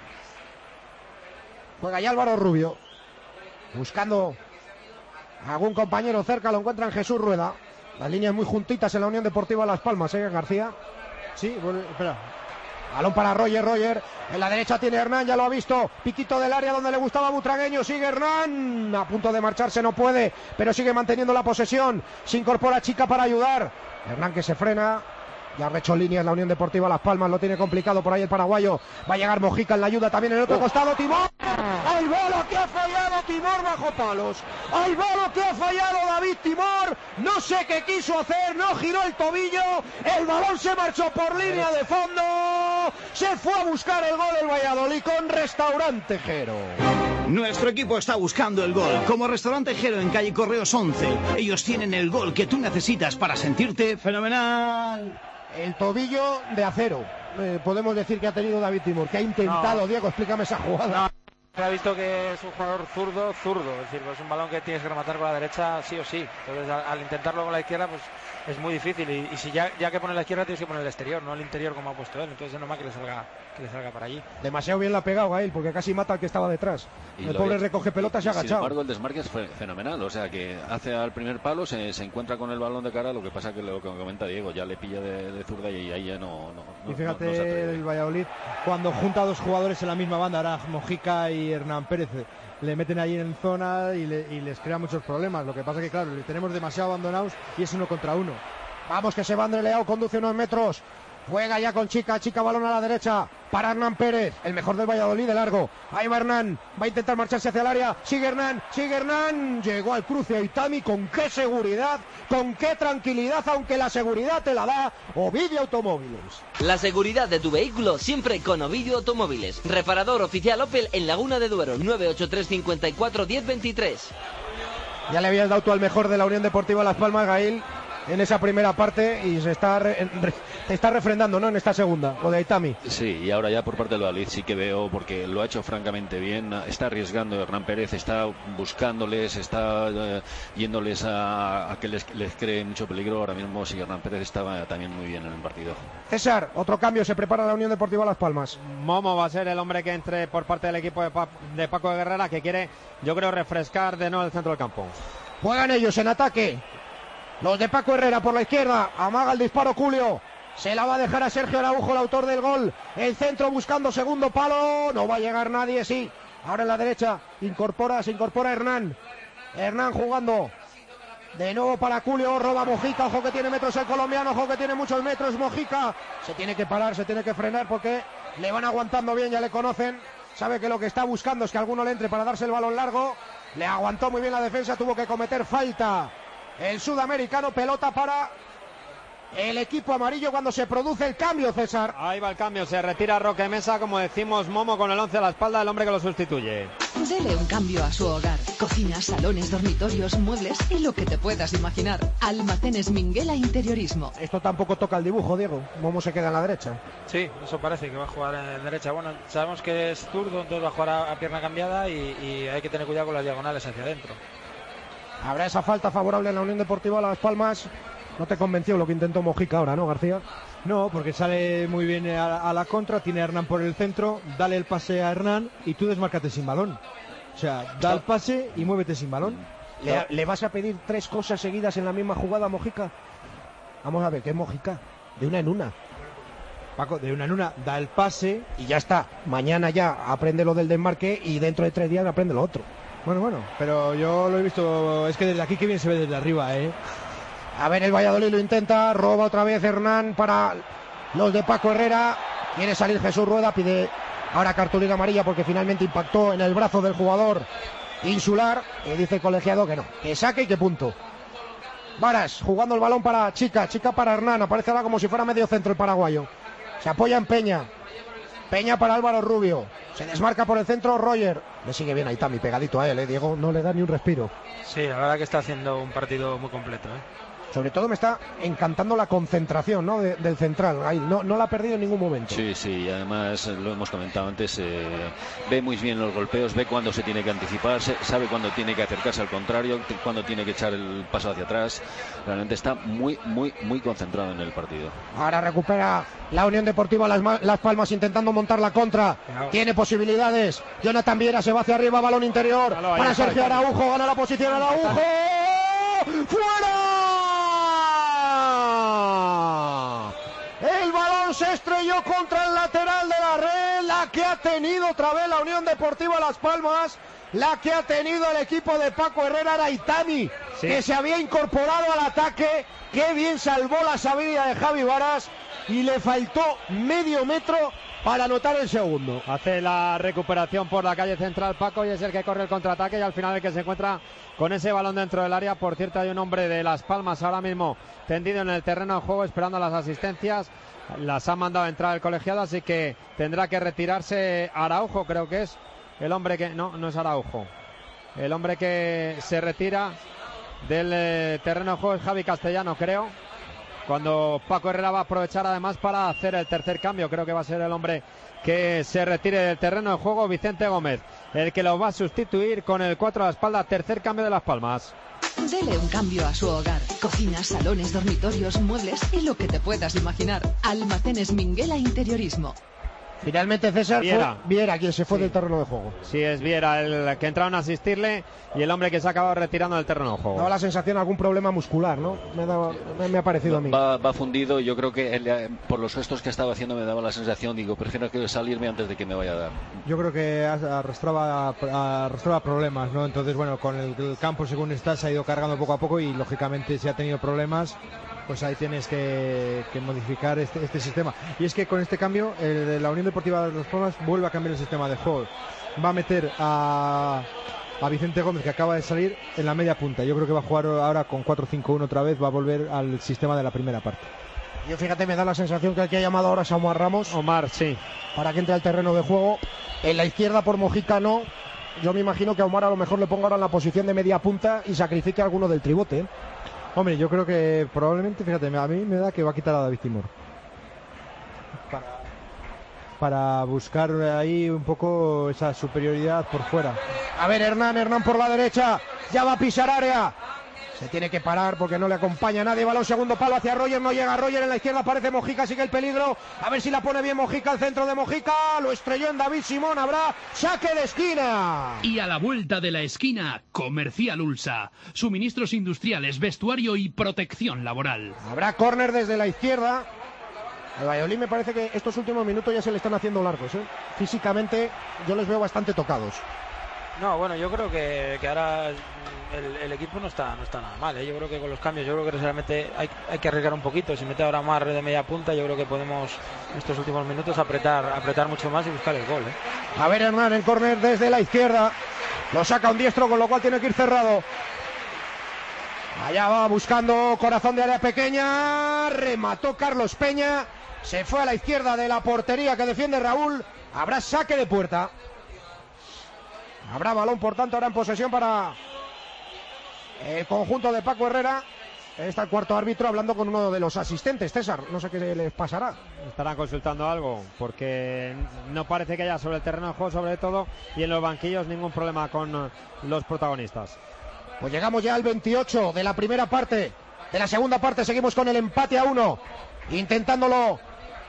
Juega ya Álvaro Rubio, buscando a algún compañero cerca, lo encuentran Jesús Rueda, las líneas muy juntitas en la Unión Deportiva Las Palmas, ¿eh, García? Sí, bueno, espera. Balón para Roger, Roger, en la derecha tiene Hernán, ya lo ha visto, piquito del área donde le gustaba a Butragueño, sigue Hernán, a punto de marcharse, no puede, pero sigue manteniendo la posesión, se incorpora Chica para ayudar, Hernán que se frena, ya ha hecho líneas la Unión Deportiva Las Palmas, lo tiene complicado por ahí el paraguayo, va a llegar Mojica en la ayuda también en el otro oh. costado, Timor, ¡al bolo que ha fallado Timor bajo palos! ¡Al bolo que ha fallado David Timor! No sé qué quiso hacer, no giró el tobillo, el balón se marchó por línea de fondo, se fue a buscar el gol el Valladolid con Restaurante Jero. Nuestro equipo está buscando el gol, como Restaurante Jero en calle Correos once. Ellos tienen el gol que tú necesitas para sentirte fenomenal. El tobillo de acero, eh, podemos decir que ha tenido David Timor, que ha intentado, no. Diego, explícame esa jugada. No. Ha visto que es un jugador zurdo, zurdo, es decir, pues es un balón que tienes que rematar con la derecha sí o sí, entonces al, al intentarlo con la izquierda pues es muy difícil y, y si ya, ya que pone la izquierda tienes que poner el exterior, no el interior como ha puesto él, entonces es normal que le salga, que le salga para allí. Demasiado bien la ha pegado a él porque casi mata al que estaba detrás, y el pobre es, recoge pelotas y, y ha agachado. Sin embargo el desmarque es fenomenal, o sea que hace al primer palo, se, se encuentra con el balón de cara, lo que pasa que lo que comenta Diego, ya le pilla de, de zurda y ahí ya no, no, no y fíjate no, no se el Valladolid cuando junta a dos jugadores en la misma banda, ahora Mojica y Hernán Pérez, le meten ahí en zona y, le, y les crea muchos problemas. Lo que pasa que claro, le tenemos demasiado abandonados y es uno contra uno. Vamos que se va André Leao, conduce unos metros, juega ya con Chica, Chica balón a la derecha para Hernán Pérez, el mejor del Valladolid de largo, ahí va Hernán, va a intentar marcharse hacia el área, sigue Hernán, sigue Hernán, llegó al cruce a Itami, con qué seguridad, con qué tranquilidad, aunque la seguridad te la da Ovidio Automóviles. La seguridad de tu vehículo siempre con Ovidio Automóviles, reparador oficial Opel en Laguna de Duero, nueve ocho tres cincuenta y cuatro diez veintitrés. Ya le habías dado tú al mejor de la Unión Deportiva Las Palmas, Gail, en esa primera parte, y se está re, re, te está refrendando, ¿no?, en esta segunda, lo de Aitami. Sí, y ahora ya por parte del Valladolid sí que veo, porque lo ha hecho francamente bien, está arriesgando Hernán Pérez, está buscándoles, está uh, yéndoles a, a que les, les cree mucho peligro. Ahora mismo sí, Hernán Pérez estaba también muy bien en el partido. César, otro cambio, se prepara la Unión Deportiva Las Palmas. Momo va a ser el hombre que entre por parte del equipo de, pa de Paco de Guerrera, que quiere, yo creo, refrescar de nuevo el centro del campo. Juegan ellos en ataque. Los de Paco Herrera por la izquierda. Amaga el disparo Julio. Se la va a dejar a Sergio Araujo, el autor del gol. El centro buscando segundo palo. No va a llegar nadie, sí. Ahora en la derecha. Incorpora, se incorpora Hernán. Hernán jugando. De nuevo para Julio. Roba Mojica. Ojo que tiene metros el colombiano. Ojo que tiene muchos metros Mojica. Se tiene que parar, se tiene que frenar porque le van aguantando bien, ya le conocen. Sabe que lo que está buscando es que alguno le entre para darse el balón largo. Le aguantó muy bien la defensa. Tuvo que cometer falta el sudamericano. Pelota para el equipo amarillo cuando se produce el cambio, César. Ahí va el cambio, se retira Roque Mesa, como decimos, Momo con el once a la espalda, el hombre que lo sustituye. Dele un cambio a su hogar. Cocinas, salones, dormitorios, muebles y lo que te puedas imaginar. Almacenes Minguela Interiorismo. Esto tampoco toca el dibujo, Diego. Momo se queda en la derecha. Sí, eso parece que va a jugar en derecha. Bueno, sabemos que es zurdo, entonces va a jugar a, a pierna cambiada y, y hay que tener cuidado con las diagonales hacia adentro. Habrá esa falta favorable en la Unión Deportiva Las Palmas. No te convenció lo que intentó Mojica ahora, ¿no, García? No, porque sale muy bien a, a la contra, tiene a Hernán por el centro, dale el pase a Hernán y tú desmárcate sin balón. O sea, da el pase y muévete sin balón. ¿Le, ¿Le vas a pedir tres cosas seguidas en la misma jugada a Mojica? Vamos a ver, ¿qué es Mojica? De una en una. Paco, de una en una, da el pase y ya está. Mañana ya aprende lo del desmarque y dentro de tres días aprende lo otro. Bueno, bueno, pero yo lo he visto, es que desde aquí que bien se ve desde arriba, ¿eh? A ver, el Valladolid lo intenta, roba otra vez Hernán para los de Paco Herrera. Quiere salir Jesús Rueda, pide ahora cartulina amarilla porque finalmente impactó en el brazo del jugador insular. Y dice el colegiado que no, que saque y que punto. Varas jugando el balón para Chica, Chica para Hernán, aparece ahora como si fuera medio centro el paraguayo. Se apoya en Peña. Peña para Álvaro Rubio. Se desmarca por el centro Roger. Le sigue bien Aitami pegadito a él, ¿eh? Diego no le da ni un respiro. Sí, la verdad que está haciendo un partido muy completo, ¿eh? Sobre todo me está encantando la concentración, ¿no?, de, del central. Ahí, no, no la ha perdido en ningún momento. Sí, sí, y además lo hemos comentado antes, eh, ve muy bien los golpeos, ve cuándo se tiene que anticipar, sabe cuándo tiene que acercarse al contrario, cuándo tiene que echar el paso hacia atrás. Realmente está muy, muy, muy concentrado en el partido. Ahora recupera la Unión Deportiva Las, Las Palmas intentando montar la contra. Claro. Tiene posibilidades. Jonathan Viera se va hacia arriba, balón interior claro, para Sergio Araujo, gana la posición Araujo. ¡Fuera! El balón se estrelló contra el lateral de la red, la que ha tenido otra vez la Unión Deportiva Las Palmas, la que ha tenido el equipo de Paco Herrera era Aitami, sí, que se había incorporado al ataque. Qué bien salvó la sabida de Javi Varas y le faltó medio metro para anotar el segundo. Hace la recuperación por la calle central Paco y es el que corre el contraataque y al final el que se encuentra con ese balón dentro del área. Por cierto, hay un hombre de Las Palmas ahora mismo tendido en el terreno de juego esperando las asistencias. Las ha mandado a entrar el colegiado, así que tendrá que retirarse Araujo, creo que es el hombre que... No, no es Araujo. El hombre que se retira del eh, terreno de juego es Javi Castellano, creo. Cuando Paco Herrera va a aprovechar además para hacer el tercer cambio. Creo que va a ser el hombre que se retire del terreno de juego, Vicente Gómez, el que lo va a sustituir con el cuatro a la espalda. Tercer cambio de Las Palmas. Dele un cambio a su hogar. Cocinas, salones, dormitorios, muebles y lo que te puedas imaginar. Almacenes Minguela Interiorismo. Finalmente César Viera, fue Viera quien se fue sí. del terreno de juego. Sí, es Viera el que entraron a asistirle y el hombre que se ha acabado retirando del terreno de juego. Daba la sensación de algún problema muscular, ¿no? Me, daba, me, me ha parecido a mí. Va, va fundido, yo creo que él, por los gestos que estaba haciendo me daba la sensación, digo, prefiero que salirme antes de que me vaya a dar. Yo creo que arrastraba, arrastraba problemas, ¿no? Entonces, bueno, con el, el campo según está se ha ido cargando poco a poco y lógicamente si ha tenido problemas, pues ahí tienes que, que modificar este, este sistema. Y es que con este cambio, el, la Unión Deportiva de Las Palmas vuelve a cambiar el sistema de juego. Va a meter a, a Vicente Gómez, que acaba de salir, en la media punta. Yo creo que va a jugar ahora con cuatro cinco uno otra vez, va a volver al sistema de la primera parte. Yo fíjate, me da la sensación que el que ha llamado ahora es Omar Ramos. Omar, sí. Para que entre al terreno de juego. En la izquierda por Mojica no. yo me imagino que a Omar a lo mejor le ponga ahora en la posición de media punta y sacrifique a alguno del tribote, ¿eh? Hombre, yo creo que probablemente, fíjate, a mí me da que va a quitar a David Timor. Para, para buscar ahí un poco esa superioridad por fuera. A ver, Hernán, Hernán por la derecha, ya va a pisar área. Se tiene que parar porque no le acompaña nadie. Balón segundo palo hacia Roger, no llega Roger. En la izquierda aparece Mojica, sigue el peligro. A ver si la pone bien Mojica, al centro de Mojica. Lo estrelló en David Simón. Habrá saque de esquina. Y a la vuelta de la esquina, Comercial Ulsa. Suministros industriales, vestuario y protección laboral. Habrá córner desde la izquierda. El Valladolid me parece que estos últimos minutos ya se le están haciendo largos, ¿eh? Físicamente yo les veo bastante tocados. No, bueno, yo creo que, que ahora el, el equipo no está no está nada mal, ¿eh? Yo creo que con los cambios, yo creo que realmente hay, hay que arriesgar un poquito. Si mete ahora Omar de media punta, yo creo que podemos en estos últimos minutos apretar apretar mucho más y buscar el gol, ¿eh? A ver, Hernán en córner desde la izquierda. Lo saca un diestro, con lo cual tiene que ir cerrado. Allá va buscando corazón de área pequeña. Remató Carlos Peña. Se fue a la izquierda de la portería que defiende Raúl. Habrá saque de puerta. Habrá balón, por tanto, ahora en posesión para el conjunto de Paco Herrera. Está el cuarto árbitro hablando con uno de los asistentes, César. No sé qué les pasará. Estarán consultando algo, porque no parece que haya sobre el terreno de juego, sobre todo, y en los banquillos ningún problema con los protagonistas. Pues llegamos ya al veintiocho de la primera parte. De la segunda parte seguimos con el empate a uno. Intentándolo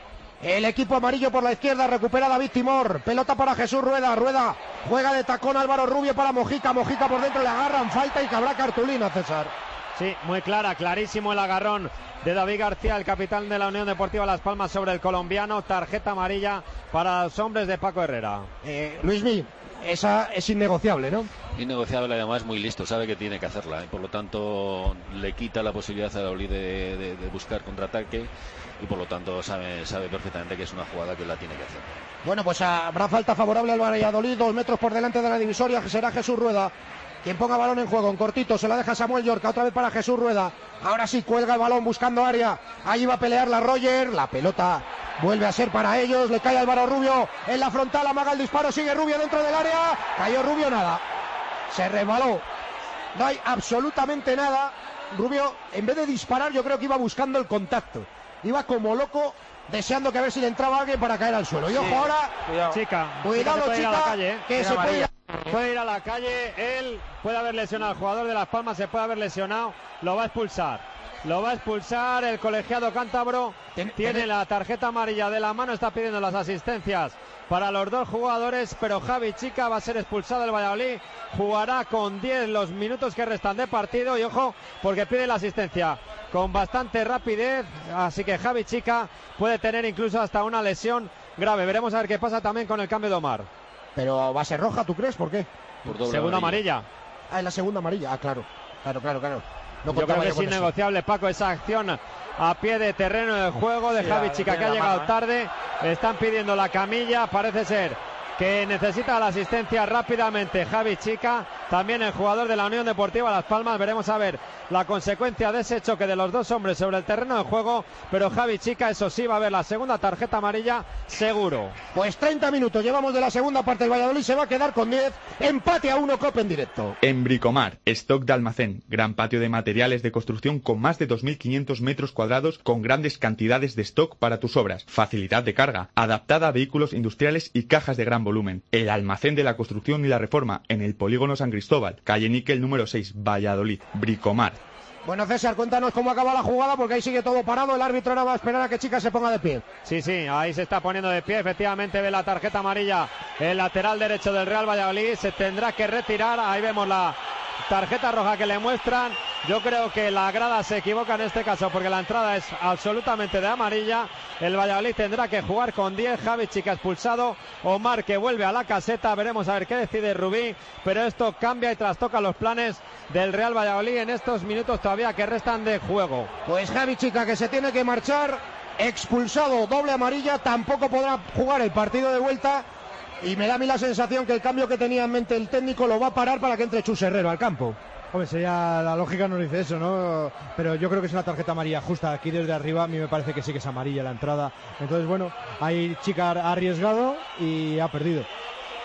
el equipo amarillo por la izquierda, recupera David Timor, pelota para Jesús Rueda, Rueda juega de tacón, Álvaro Rubio para Mojica, Mojica por dentro, le agarran, falta y que habrá cartulina, César. Sí, muy clara, clarísimo el agarrón de David García, el capitán de la Unión Deportiva Las Palmas sobre el colombiano, tarjeta amarilla para los hombres de Paco Herrera. Eh, Luismi, esa es innegociable, ¿no? Innegociable, además muy listo, sabe que tiene que hacerla, ¿eh? Por lo tanto le quita la posibilidad a Raúl de, de, de buscar contraataque y por lo tanto sabe, sabe perfectamente que es una jugada que la tiene que hacer. Bueno, pues habrá falta favorable al Valladolid, dos metros por delante de la divisoria, que será Jesús Rueda quien ponga balón en juego, en cortito, se la deja Samuel Yorca, otra vez para Jesús Rueda, ahora sí cuelga el balón buscando área, ahí va a pelear la Roger, la pelota vuelve a ser para ellos, le cae Álvaro Rubio en la frontal, amaga el disparo, sigue Rubio dentro del área, cayó Rubio, nada, se resbaló, no hay absolutamente nada. Rubio, en vez de disparar, yo creo que iba buscando el contacto, iba como loco deseando que a ver si le entraba alguien para caer al suelo. Y ojo, sí, ahora, cuidado, chica, cuidado, chica, chica, la calle, ¿eh? que se puede ir a... puede ir a la calle, él puede haber lesionado al jugador de Las Palmas, se puede haber lesionado, lo va a expulsar. Lo va a expulsar el colegiado cántabro. Tiene la tarjeta amarilla de la mano, está pidiendo las asistencias para los dos jugadores, pero Javi Chica va a ser expulsado del Valladolid. Jugará con diez los minutos que restan de partido y ojo, porque pide la asistencia con bastante rapidez, así que Javi Chica puede tener incluso hasta una lesión grave. Veremos a ver qué pasa también con el cambio de Omar. Pero va a ser roja, ¿tú crees? ¿Por qué? Por segunda amarilla. amarilla. Ah, es la segunda amarilla. Ah, claro. Claro, claro, claro. No yo creo que es innegociable, Paco, esa acción a pie de terreno de juego de sí, Javi Chica, que ha llegado mano, ¿eh? tarde. Están pidiendo la camilla, parece ser que necesita la asistencia rápidamente Javi Chica, también el jugador de la Unión Deportiva Las Palmas. Veremos a ver la consecuencia de ese choque de los dos hombres sobre el terreno de juego, pero Javi Chica, eso sí, va a ver la segunda tarjeta amarilla seguro. Pues treinta minutos llevamos de la segunda parte, el Valladolid se va a quedar con diez, empate a uno, Copa en directo. En Bricomar, stock de almacén, gran patio de materiales de construcción con más de dos mil quinientos metros cuadrados con grandes cantidades de stock para tus obras, facilidad de carga, adaptada a vehículos industriales y cajas de gran volumen. El almacén de la construcción y la reforma en el polígono San Cristóbal, calle Níquel número seis, Valladolid. Bricomar. Bueno, César, cuéntanos cómo acaba la jugada, porque ahí sigue todo parado, el árbitro ahora va a esperar a que Chica se ponga de pie. Sí, sí, ahí se está poniendo de pie, efectivamente ve la tarjeta amarilla el lateral derecho del Real Valladolid, se tendrá que retirar, ahí vemos la tarjeta roja que le muestran. Yo creo que la grada se equivoca en este caso porque la entrada es absolutamente de amarilla. El Valladolid tendrá que jugar con diez. Javi Chica expulsado, Omar que vuelve a la caseta. Veremos a ver qué decide Rubí, pero esto cambia y trastoca los planes del Real Valladolid en estos minutos todavía que restan de juego. Pues Javi Chica, que se tiene que marchar, expulsado, doble amarilla, tampoco podrá jugar el partido de vuelta. Y me da a mí la sensación que el cambio que tenía en mente el técnico lo va a parar para que entre Chus Herrero al campo. Hombre, sería, la lógica nos dice eso, ¿no? Pero yo creo que es una tarjeta amarilla justa. Aquí desde arriba a mí me parece que sí que es amarilla la entrada. Entonces, bueno, ahí Chica ha arriesgado y ha perdido.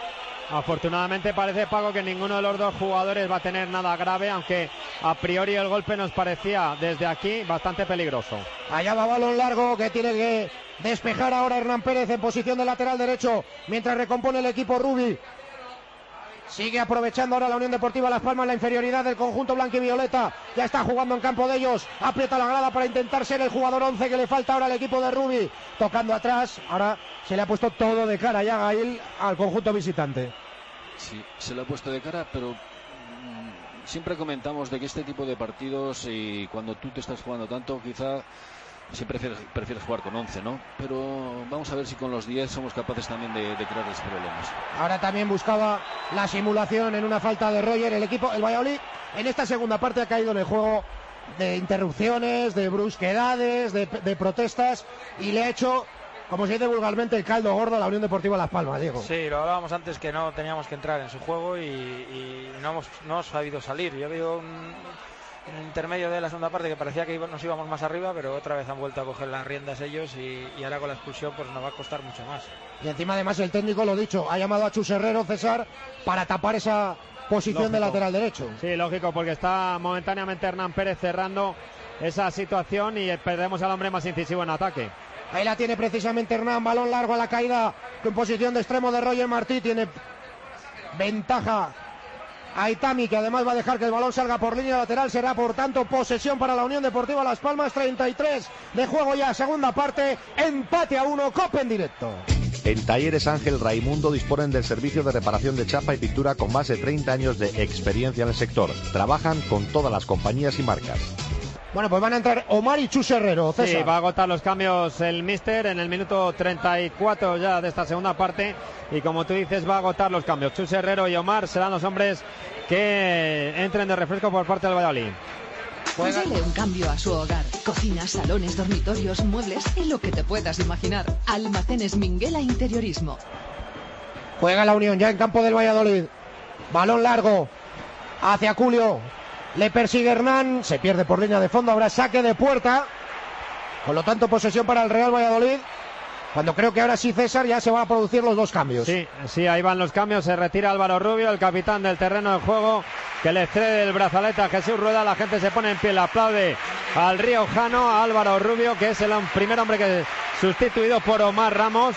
Afortunadamente parece, Paco, que ninguno de los dos jugadores va a tener nada grave, aunque a priori el golpe nos parecía desde aquí bastante peligroso. Allá va balón largo que tiene que despejar ahora Hernán Pérez en posición de lateral derecho, mientras recompone el equipo Rubi. Sigue aprovechando ahora la Unión Deportiva Las Palmas la inferioridad del conjunto blanquivioleta. Ya está jugando en campo de ellos. Aprieta la grada para intentar ser el jugador once que le falta ahora al equipo de Rubi. Tocando atrás. Ahora se le ha puesto todo de cara ya Gail al conjunto visitante. Sí, se le ha puesto de cara, pero mmm, siempre comentamos de que este tipo de partidos, y cuando tú te estás jugando tanto, quizá siempre prefieres, prefieres jugar con once, ¿no? Pero vamos a ver si con los diez somos capaces también de, de crearles problemas. Ahora también buscaba la simulación en una falta de Roger. El equipo, el Valladolid, en esta segunda parte ha caído en el juego de interrupciones, de brusquedades, de, de protestas, y le ha hecho, como se dice vulgarmente, el caldo gordo a la Unión Deportiva Las Palmas, Diego. Sí, lo hablábamos antes, que no teníamos que entrar en su juego y, y no, hemos, no hemos sabido salir. Yo veo un... en el intermedio de la segunda parte que parecía que nos íbamos más arriba, pero otra vez han vuelto a coger las riendas ellos y, y ahora con la expulsión pues nos va a costar mucho más. Y encima además el técnico, lo dicho, ha llamado a Chus Herrero, César, para tapar esa posición lógico. De lateral derecho. Sí, lógico, porque está momentáneamente Hernán Pérez cerrando esa situación y perdemos al hombre más incisivo en ataque. Ahí la tiene precisamente Hernán, balón largo a la caída en posición de extremo de Roger Martí, tiene ventaja Aitami, que además va a dejar que el balón salga por línea lateral. Será por tanto posesión para la Unión Deportiva Las Palmas. Treinta y tres de juego ya, segunda parte, empate a uno, Copa en directo. En Talleres Ángel Raimundo disponen del servicio de reparación de chapa y pintura con más de treinta años de experiencia en el sector. Trabajan con todas las compañías y marcas. Bueno, pues van a entrar Omar y Chus Herrero, César. Sí, va a agotar los cambios el míster en el minuto treinta y cuatro ya de esta segunda parte. Y como tú dices, va a agotar los cambios. Chus Herrero y Omar serán los hombres que entren de refresco por parte del Valladolid. Dale un cambio a su hogar. Cocinas, salones, dormitorios, muebles y lo que te puedas imaginar. Almacenes Minguela Interiorismo. Juega la Unión ya en campo del Valladolid. Balón largo hacia Julio. Le persigue Hernán, se pierde por línea de fondo, habrá saque de puerta. Por lo tanto, posesión para el Real Valladolid. Cuando creo que ahora sí, César, ya se van a producir los dos cambios. Sí, sí, ahí van los cambios. Se retira Álvaro Rubio, el capitán del terreno de juego, que le cede el brazalete a Jesús Rueda. La gente se pone en pie, le aplaude al riojano, a Álvaro Rubio, que es el primer hombre que es sustituido por Omar Ramos.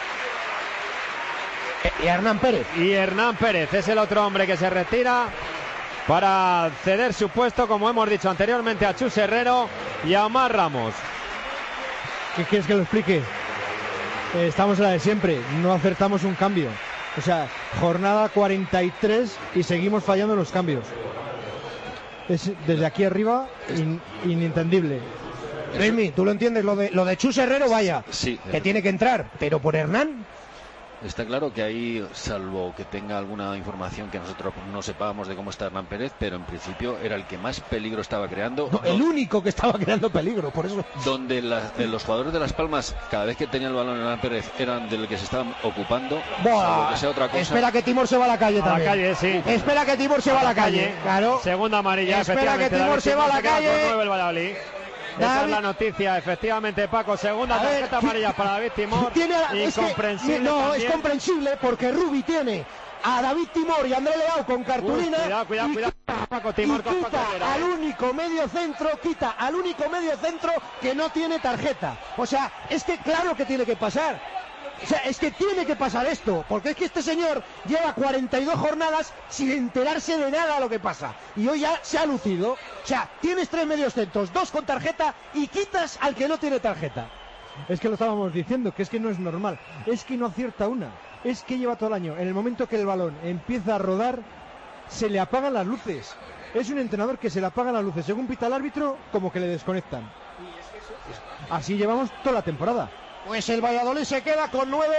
Y Hernán Pérez. Y Hernán Pérez es el otro hombre que se retira para ceder su puesto, como hemos dicho anteriormente, a Chus Herrero y a Omar Ramos. ¿Qué quieres que lo explique? Eh, estamos en la de siempre, no acertamos un cambio. O sea, jornada cuarenta y tres y seguimos fallando en los cambios. Es desde aquí arriba in, inentendible. Remy, tú lo entiendes, lo de, lo de Chus Herrero, vaya, sí, que tiene que entrar, pero por Hernán. Está claro que ahí, salvo que tenga alguna información que nosotros no sepábamos de cómo está Hernán Pérez, pero en principio era el que más peligro estaba creando. No, el único que estaba creando peligro, por eso. Donde la, de los jugadores de Las Palmas, cada vez que tenían el balón Hernán Pérez, eran del que se estaban ocupando. Buah, que sea otra cosa. Espera que Timor se va a la calle a también. La calle, sí. Espera que Timor se va a la calle. calle. Claro. Segunda amarilla. Espera que Timor se va a la calle. El Valladolid. Esa David... es la noticia, efectivamente, Paco. Segunda a tarjeta ver, amarilla para David Timor. Tiene a... Incomprensible. Es que, no, también. es comprensible porque Rubi tiene a David Timor y André Leao con cartulina. Uy, cuidado, cuidado, y cuidado. Quita, Paco Timor y con quita papelera, al ¿eh? único medio centro, quita al único medio centro que no tiene tarjeta. O sea, es que claro que tiene que pasar. O sea, es que tiene que pasar esto, porque es que este señor lleva cuarenta y dos jornadas sin enterarse de nada de lo que pasa. Y hoy ya se ha lucido. O sea, tienes tres medios centros, dos con tarjeta y quitas al que no tiene tarjeta. Es que lo estábamos diciendo, que es que no es normal. Es que no acierta una. Es que lleva todo el año. En el momento que el balón empieza a rodar, se le apagan las luces. Es un entrenador que se le apagan las luces. Según pita el árbitro, como que le desconectan. Así llevamos toda la temporada. Pues el Valladolid se queda con nueve.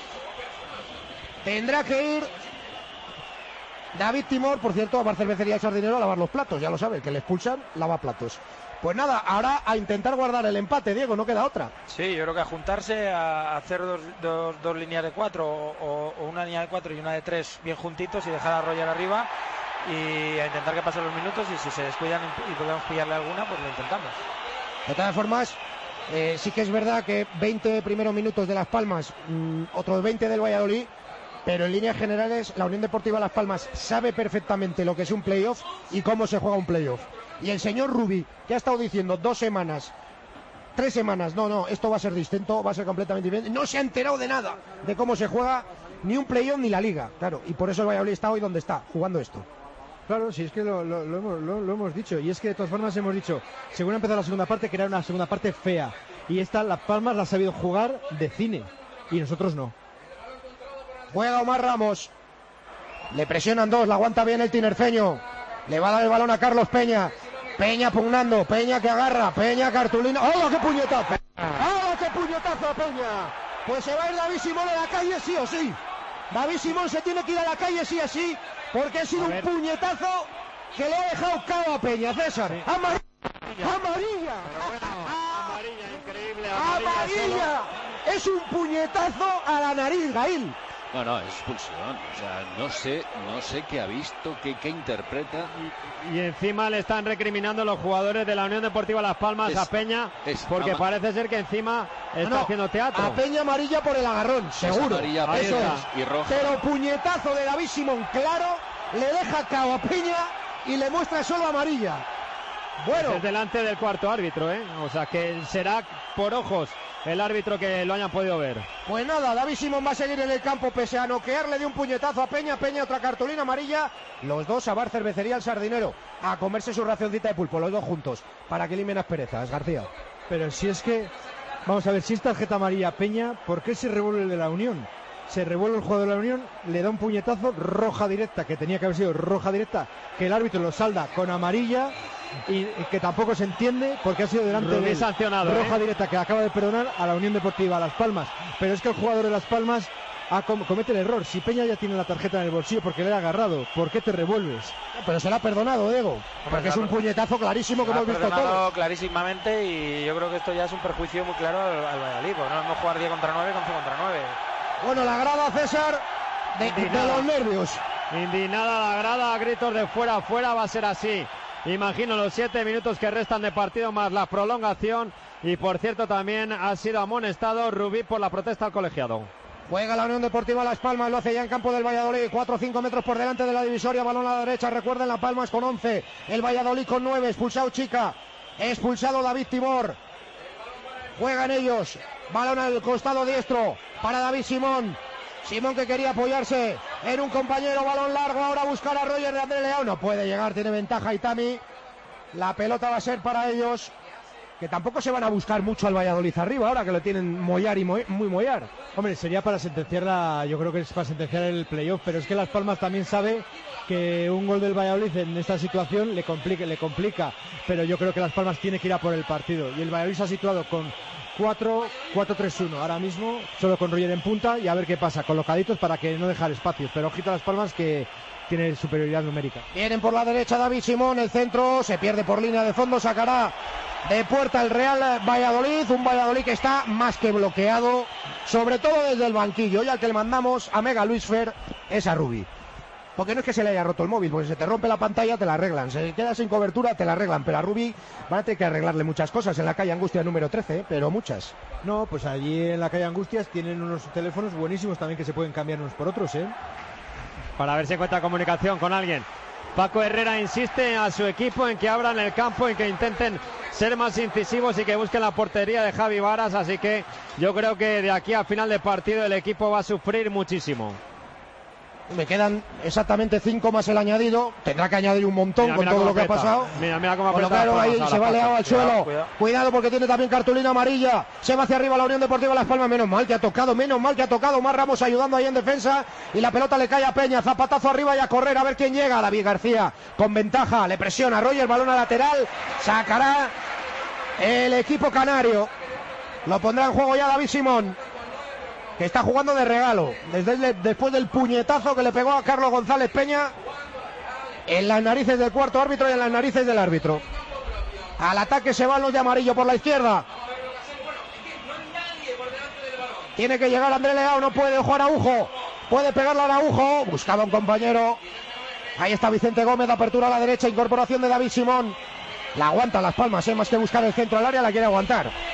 Tendrá que ir David Timor, por cierto, a Bar Cervecería y Sardinero a lavar los platos. Ya lo sabe, que le expulsan, lava platos. Pues nada, ahora a intentar guardar el empate, Diego, no queda otra. Sí, yo creo que a juntarse, a hacer dos, dos, dos líneas de cuatro o, o una línea de cuatro y una de tres bien juntitos y dejar a Roger arriba y a intentar que pasen los minutos y si se descuidan y podemos pillarle alguna, pues lo intentamos. De todas formas, Eh, sí que es verdad que veinte primeros minutos de Las Palmas, mmm, otros veinte del Valladolid, pero en líneas generales la Unión Deportiva Las Palmas sabe perfectamente lo que es un playoff y cómo se juega un playoff. Y el señor Rubí, que ha estado diciendo dos semanas, tres semanas, no, no, esto va a ser distinto, va a ser completamente diferente, no se ha enterado de nada de cómo se juega ni un playoff ni la liga, claro, y por eso el Valladolid está hoy donde está, jugando esto. Claro, sí, es que lo, lo, lo, hemos, lo, lo hemos dicho, y es que de todas formas hemos dicho, según ha empezado la segunda parte, que era una segunda parte fea, y esta Las Palmas la ha sabido jugar de cine, y nosotros no. Juega Omar Ramos, le presionan dos, la aguanta bien el tinerfeño, le va a dar el balón a Carlos Peña, Peña pugnando, Peña que agarra, Peña cartulina, ¡oh, qué puñetazo! ¡Oh, qué puñetazo, Peña! Pues se va a ir David Simón a la calle sí o sí. David Simón se tiene que ir a la calle sí o sí, porque ha sido un puñetazo que le ha dejado cabo a Peña, César. Sí. ¡Amarilla! ¡Amarilla! Amarilla, increíble. Amarilla. ¡Amarilla! Es un puñetazo a la nariz, Gail. No, no, es expulsión. O sea, no sé, no sé qué ha visto, qué, qué interpreta. Y, y encima le están recriminando los jugadores de la Unión Deportiva Las Palmas es, a Peña, es, porque ama... parece ser que encima está no, haciendo teatro. A Peña amarilla por el agarrón, seguro. Amarilla, eso es. Y roja. Pero puñetazo de David Simón, claro, le deja cabo a Peña y le muestra solo amarilla. Bueno. Es delante del cuarto árbitro, ¿eh? O sea que será por ojos el árbitro que lo hayan podido ver. Pues nada, David Simón va a seguir en el campo pese a noquearle de un puñetazo a Peña. Peña otra cartulina amarilla. Los dos a Bar Cervecería El Sardinero a comerse su racioncita de pulpo, los dos juntos, para que limen asperezas, García. Pero si es que, vamos a ver, si es tarjeta amarilla a Peña, ¿por qué se revuelve el de la Unión? Se revuelve el jugador de la Unión, le da un puñetazo, roja directa, que tenía que haber sido roja directa, que el árbitro lo salda con amarilla y que tampoco se entiende porque ha sido delante de sancionado, roja ¿eh? directa que acaba de perdonar a la Unión Deportiva Las Palmas. Pero es que el jugador de Las Palmas ha com comete el error. Si Peña ya tiene la tarjeta en el bolsillo porque le ha agarrado, ¿por qué te revuelves? Pero se la ha perdonado, Diego, porque es un puñetazo clarísimo que hemos visto todos. Clarísimamente, y yo creo que esto ya es un perjuicio muy claro al, al Valladolid, porque no vamos a jugar diez contra nueve con cinco contra nueve. Bueno, la grada, César, de, de los nervios. Indignada la grada, gritos de fuera, fuera, va a ser así. Imagino los siete minutos que restan de partido más la prolongación. Y por cierto también ha sido amonestado Rubí por la protesta al colegiado. Juega la Unión Deportiva Las Palmas, lo hace ya en campo del Valladolid, cuatro o cinco metros por delante de la divisoria, balón a la derecha, recuerden, Las Palmas con once, el Valladolid con nueve, expulsado Chica, expulsado David Timor. Juegan ellos, balón al costado diestro para David Simón. Simón que quería apoyarse en un compañero, balón largo, ahora buscar a Roger de André Leao, no puede llegar, tiene ventaja Itami. La pelota va a ser para ellos, que tampoco se van a buscar mucho al Valladolid arriba, ahora que lo tienen mollar y muy, muy mollar. Hombre, sería para sentenciar la, yo creo que es para sentenciar el playoff, pero es que Las Palmas también sabe que un gol del Valladolid en esta situación le complica, le complica, pero yo creo que Las Palmas tiene que ir a por el partido, y el Valladolid se ha situado con cuatro cuatro tres uno ahora mismo, solo con Roger en punta, y a ver qué pasa, colocaditos para que no dejar espacios, pero ojito a Las Palmas que tiene superioridad numérica. Vienen por la derecha David Simón, el centro se pierde por línea de fondo, sacará de puerta el Real Valladolid, un Valladolid que está más que bloqueado, sobre todo desde el banquillo, y al que le mandamos a Mega Luis Fer es a Rubí. Porque no es que se le haya roto el móvil, porque si se te rompe la pantalla te la arreglan, se queda sin cobertura te la arreglan, pero a Rubí van a tener que arreglarle muchas cosas en la calle Angustias número trece, pero muchas. No, pues allí en la calle Angustias tienen unos teléfonos buenísimos también que se pueden cambiar unos por otros, ¿eh? Para ver si encuentra comunicación con alguien. Paco Herrera insiste a su equipo en que abran el campo y que intenten ser más incisivos y que busquen la portería de Javi Varas, así que yo creo que de aquí a final de partido el equipo va a sufrir muchísimo. Me quedan exactamente cinco más el añadido. Tendrá que añadir un montón mira, con mira todo lo que aprieta. ha pasado. Mira, mira cómo aprieta. Claro, ahí se va Leao al suelo. Cuidado, cuidado. cuidado porque tiene también cartulina amarilla. Se va hacia arriba la Unión Deportiva Las Palmas. Menos mal que ha tocado, menos mal que ha tocado. Más Ramos ayudando ahí en defensa. Y la pelota le cae a Peña. Zapatazo arriba y a correr a ver quién llega. David García con ventaja. Le presiona Roger, balón a lateral. Sacará el equipo canario. Lo pondrá en juego ya David Simón, que está jugando de regalo, desde el, después del puñetazo que le pegó a Carlos González Peña en las narices del cuarto árbitro y en las narices del árbitro. Al ataque se van los de amarillo por la izquierda. Tiene que llegar André Leao, no puede, ojo Araujo, puede pegarle a Araujo, buscaba un compañero. Ahí está Vicente Gómez, apertura a la derecha, incorporación de David Simón. La aguanta Las Palmas, ¿eh? Más que buscar el centro al área, la quiere aguantar.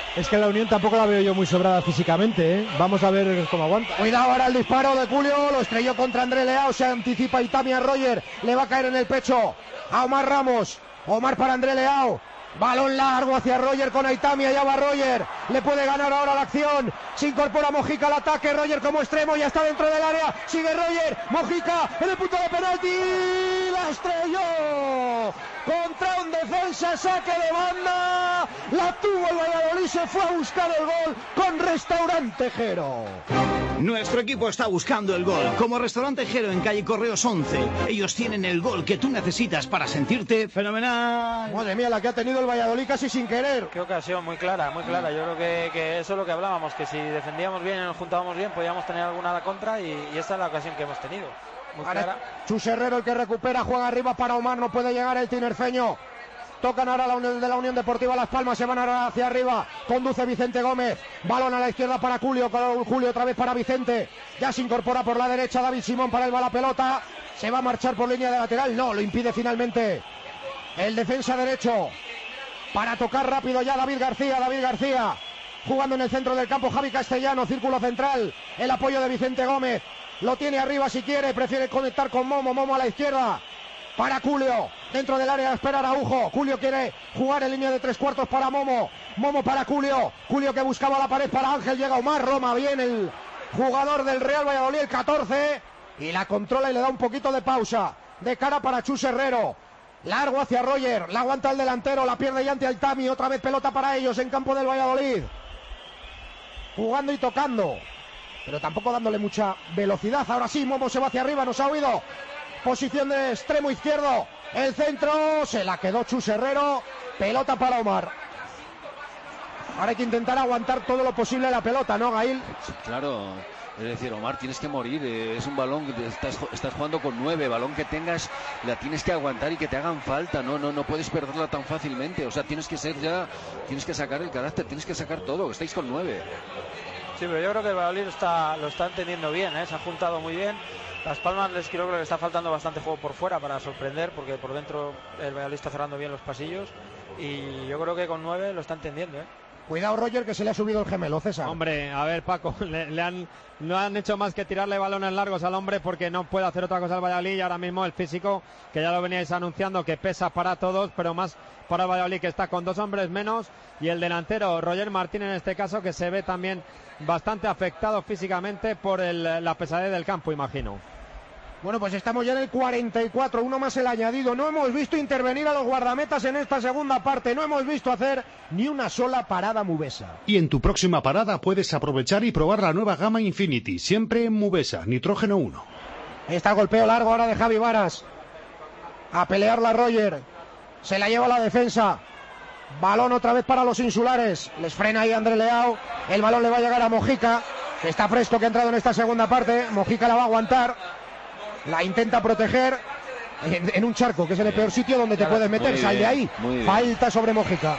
Es que la Unión tampoco la veo yo muy sobrada físicamente, ¿eh? Vamos a ver cómo aguanta. Cuidado ahora el disparo de Julio, lo estrelló contra André Leao, se anticipa Itami a Roger, le va a caer en el pecho a Omar Ramos. Omar para André Leao. Balón largo hacia Roger con Aitami, allá va Roger, le puede ganar ahora la acción, se incorpora Mojica al ataque, Roger como extremo, ya está dentro del área, sigue Roger, Mojica en el punto de penalti, la estrelló contra un defensa, saque de banda, la tuvo el Valladolid, se fue a buscar el gol con Restaurante Jero. Nuestro equipo está buscando el gol. Como Restaurante Jero en calle Correos once. Ellos tienen el gol que tú necesitas para sentirte fenomenal. Madre mía, la que ha tenido el Valladolid casi sin querer. Qué ocasión, muy clara, muy clara. Yo creo que, que eso es lo que hablábamos, que si defendíamos bien y nos juntábamos bien, podíamos tener alguna a la contra y, y esta es la ocasión que hemos tenido. Muy clara. Chus Herrero el que recupera, juega arriba para Omar, no puede llegar el tinerfeño. Tocan ahora la Unión de la Unión Deportiva Las Palmas, se van ahora hacia arriba, conduce Vicente Gómez, balón a la izquierda para Julio, Julio otra vez para Vicente, ya se incorpora por la derecha David Simón para el la pelota, se va a marchar por línea de lateral, no, lo impide finalmente el defensa derecho, para tocar rápido ya David García, David García, jugando en el centro del campo, Javi Castellano, círculo central, el apoyo de Vicente Gómez, lo tiene arriba si quiere, prefiere conectar con Momo, Momo a la izquierda, para Julio, dentro del área espera Araujo, Julio quiere jugar en línea de tres cuartos para Momo, Momo para Julio, Julio que buscaba la pared para Ángel, llega Omar Roma, bien el jugador del Real Valladolid, el catorce, y la controla y le da un poquito de pausa, de cara para Chus Herrero, largo hacia Roger, la aguanta el delantero, la pierde ya ante Altami, otra vez pelota para ellos en campo del Valladolid, jugando y tocando, pero tampoco dándole mucha velocidad, ahora sí, Momo se va hacia arriba, nos ha oído, posición de extremo izquierdo, el centro, se la quedó Chus Herrero, pelota para Omar. Ahora hay que intentar aguantar todo lo posible la pelota, ¿no, Gail? Claro, es decir, Omar, tienes que morir, eh, es un balón que te estás, estás jugando con nueve, balón que tengas, la tienes que aguantar y que te hagan falta, no, no, no puedes perderla tan fácilmente, o sea, tienes que ser ya, tienes que sacar el carácter, tienes que sacar todo, que estáis con nueve. Sí, pero yo creo que el Valladolid está, lo está entendiendo bien, ¿eh? Se ha juntado muy bien. Las Palmas les creo que le está faltando bastante juego por fuera para sorprender, porque por dentro el Valladolid está cerrando bien los pasillos y yo creo que con nueve lo está entendiendo, ¿eh? Cuidado, Roger, que se le ha subido el gemelo, César. Hombre, a ver, Paco, le, le han, no han hecho más que tirarle balones largos al hombre porque no puede hacer otra cosa el Valladolid y ahora mismo el físico, que ya lo veníais anunciando, que pesa para todos, pero más para el Valladolid, que está con dos hombres menos, y el delantero, Roger Martín en este caso, que se ve también bastante afectado físicamente por el, la pesadez del campo, imagino. Bueno, pues estamos ya en el cuarenta y cuatro, uno más el añadido. No hemos visto intervenir a los guardametas en esta segunda parte. No hemos visto hacer ni una sola parada Mubesa. Y en tu próxima parada puedes aprovechar y probar la nueva gama Infinity, siempre en Mubesa, nitrógeno uno. Ahí está el golpeo largo ahora de Javi Varas. A pelearla Roger. Se la lleva la defensa. Balón otra vez para los insulares. Les frena ahí André Leao. El balón le va a llegar a Mojica, que está fresco, que ha entrado en esta segunda parte. Mojica la va a aguantar. La intenta proteger en, en un charco, que es el peor sitio donde te claro, puedes meter. Sal de ahí. Falta sobre Mojica.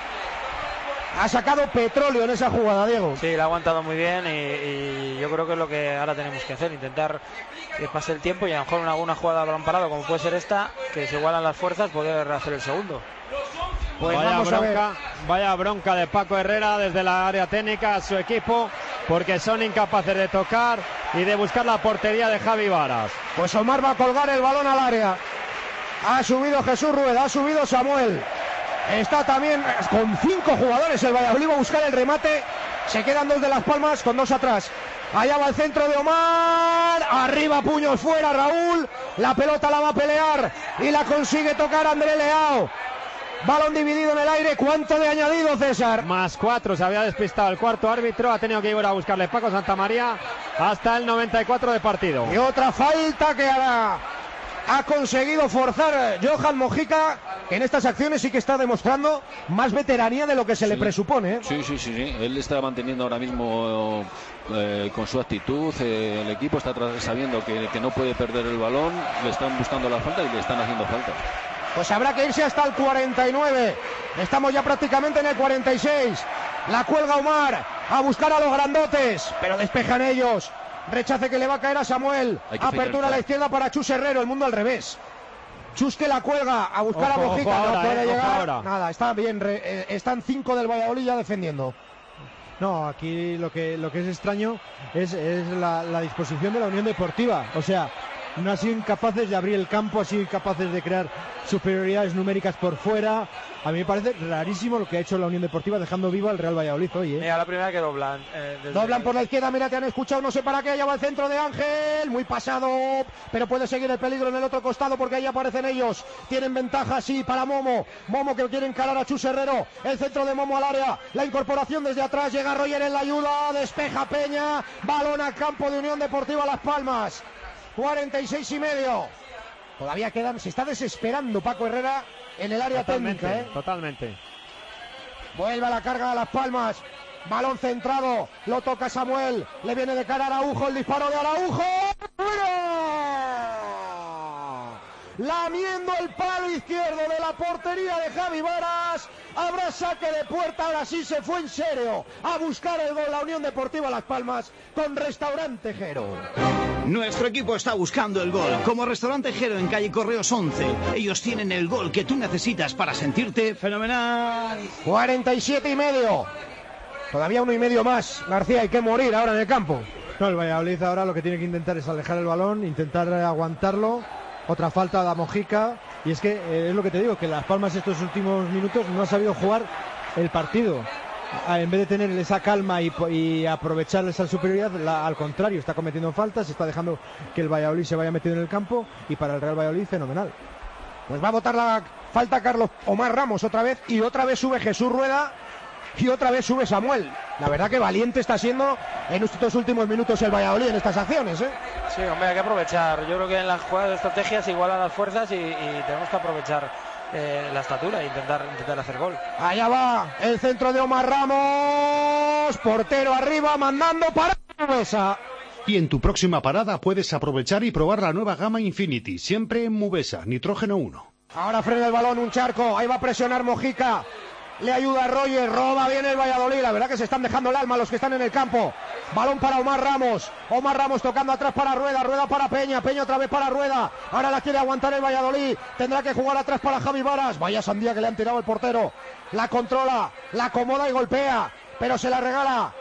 Ha sacado petróleo en esa jugada, Diego. Sí, la ha aguantado muy bien y, y yo creo que es lo que ahora tenemos que hacer. Intentar que pase el tiempo y a lo mejor una, una jugada de balón parado, como puede ser esta, que se igualan las fuerzas, poder hacer el segundo. Pues vaya vamos bronca, a ver. Vaya bronca de Paco Herrera desde la área técnica a su equipo, porque son incapaces de tocar y de buscar la portería de Javi Varas. Pues Omar va a colgar el balón al área. Ha subido Jesús Rueda, ha subido Samuel. Está también con cinco jugadores el Valladolid, va a buscar el remate. Se quedan dos de Las Palmas con dos atrás. Allá va el centro de Omar. Arriba, puños fuera, Raúl. La pelota la va a pelear y la consigue tocar André Leao. Balón dividido en el aire. ¿Cuánto de añadido, César? Más cuatro. Se había despistado el cuarto árbitro. Ha tenido que ir a buscarle Paco Santamaría hasta el noventa y cuatro de partido. Y otra falta que hará. Ha conseguido forzar Johan Mojica, que en estas acciones sí que está demostrando más veteranía de lo que se sí. le presupone, ¿eh? Sí, sí, sí, sí. Él está manteniendo ahora mismo eh, con su actitud. Eh, el equipo está sabiendo que, que no puede perder el balón. Le están buscando la falta y le están haciendo falta. Pues habrá que irse hasta el cuarenta y nueve. Estamos ya prácticamente en el cuarenta y seis. La cuelga Omar a buscar a los grandotes, pero despejan ellos. Rechace que le va a caer a Samuel. Apertura a la izquierda para Chus Herrero. El mundo al revés. Chus que la cuelga a buscar ojo, a Mojica. Ojo ahora, no puede eh, llegar. ahora. Nada, está bien. Re, eh, están cinco del Valladolid ya defendiendo. No, aquí lo que lo que es extraño es, es la, la disposición de la Unión Deportiva. O sea, no han sido incapaces de abrir el campo, han sido incapaces de crear superioridades numéricas por fuera. A mí me parece rarísimo lo que ha hecho la Unión Deportiva dejando vivo al Real Valladolid hoy, ¿eh? Mira, la primera que doblan. Eh, doblan por la izquierda, mira, te han escuchado, no sé para qué, allá va el centro de Ángel, muy pasado, pero puede seguir el peligro en el otro costado porque ahí aparecen ellos. Tienen ventaja, sí, para Momo. Momo que quiere encarar a Chus Herrero. El centro de Momo al área, la incorporación desde atrás, llega Roger en la ayuda, despeja Peña, balón al campo de Unión Deportiva Las Palmas. cuarenta y seis y medio. Todavía quedan, se está desesperando Paco Herrera en el área totalmente, técnica, ¿eh? Totalmente. Vuelve a la carga de Las Palmas. Balón centrado, lo toca Samuel. Le viene de cara a Araujo, el disparo de Araujo. Lamiendo el palo izquierdo de la portería de Javi Varas. Habrá saque de puerta, ahora sí se fue en serio a buscar el gol la Unión Deportiva Las Palmas con Restaurante Jero. Nuestro equipo está buscando el gol. Como Restaurante Jero en calle Correos once. Ellos tienen el gol que tú necesitas para sentirte fenomenal. cuarenta y siete y medio. Todavía uno y medio más. García, hay que morir ahora en el campo. No, el Valladolid ahora lo que tiene que intentar es alejar el balón, intentar aguantarlo. Otra falta de Mojica. Y es que eh, es lo que te digo, que Las Palmas estos últimos minutos no ha sabido jugar el partido. En vez de tener esa calma y, y aprovechar esa superioridad, la, al contrario, está cometiendo faltas, está dejando que el Valladolid se vaya metido en el campo, y para el Real Valladolid fenomenal. Pues va a botar la falta Carlos Omar Ramos otra vez, y otra vez sube Jesús Rueda, y otra vez sube Samuel. La verdad que valiente está siendo en estos últimos minutos el Valladolid en estas acciones, ¿eh? Sí, hombre, hay que aprovechar. Yo creo que en las jugadas de estrategias igualan las fuerzas y, y tenemos que aprovechar Eh, la estatura e intentar, intentar hacer gol. Allá va el centro de Omar Ramos, portero arriba, mandando para Mubesa. Y en tu próxima parada puedes aprovechar y probar la nueva gama Infinity, siempre en Mubesa, nitrógeno uno. Ahora frena el balón un charco, ahí va a presionar Mojica. Le ayuda a Roger, roba bien el Valladolid. La verdad que se están dejando el alma los que están en el campo. Balón para Omar Ramos. Omar Ramos tocando atrás para Rueda. Rueda para Peña. Peña otra vez para Rueda. Ahora la quiere aguantar el Valladolid. Tendrá que jugar atrás para Javi Varas. Vaya sandía que le han tirado el portero. La controla, la acomoda y golpea. Pero se la regala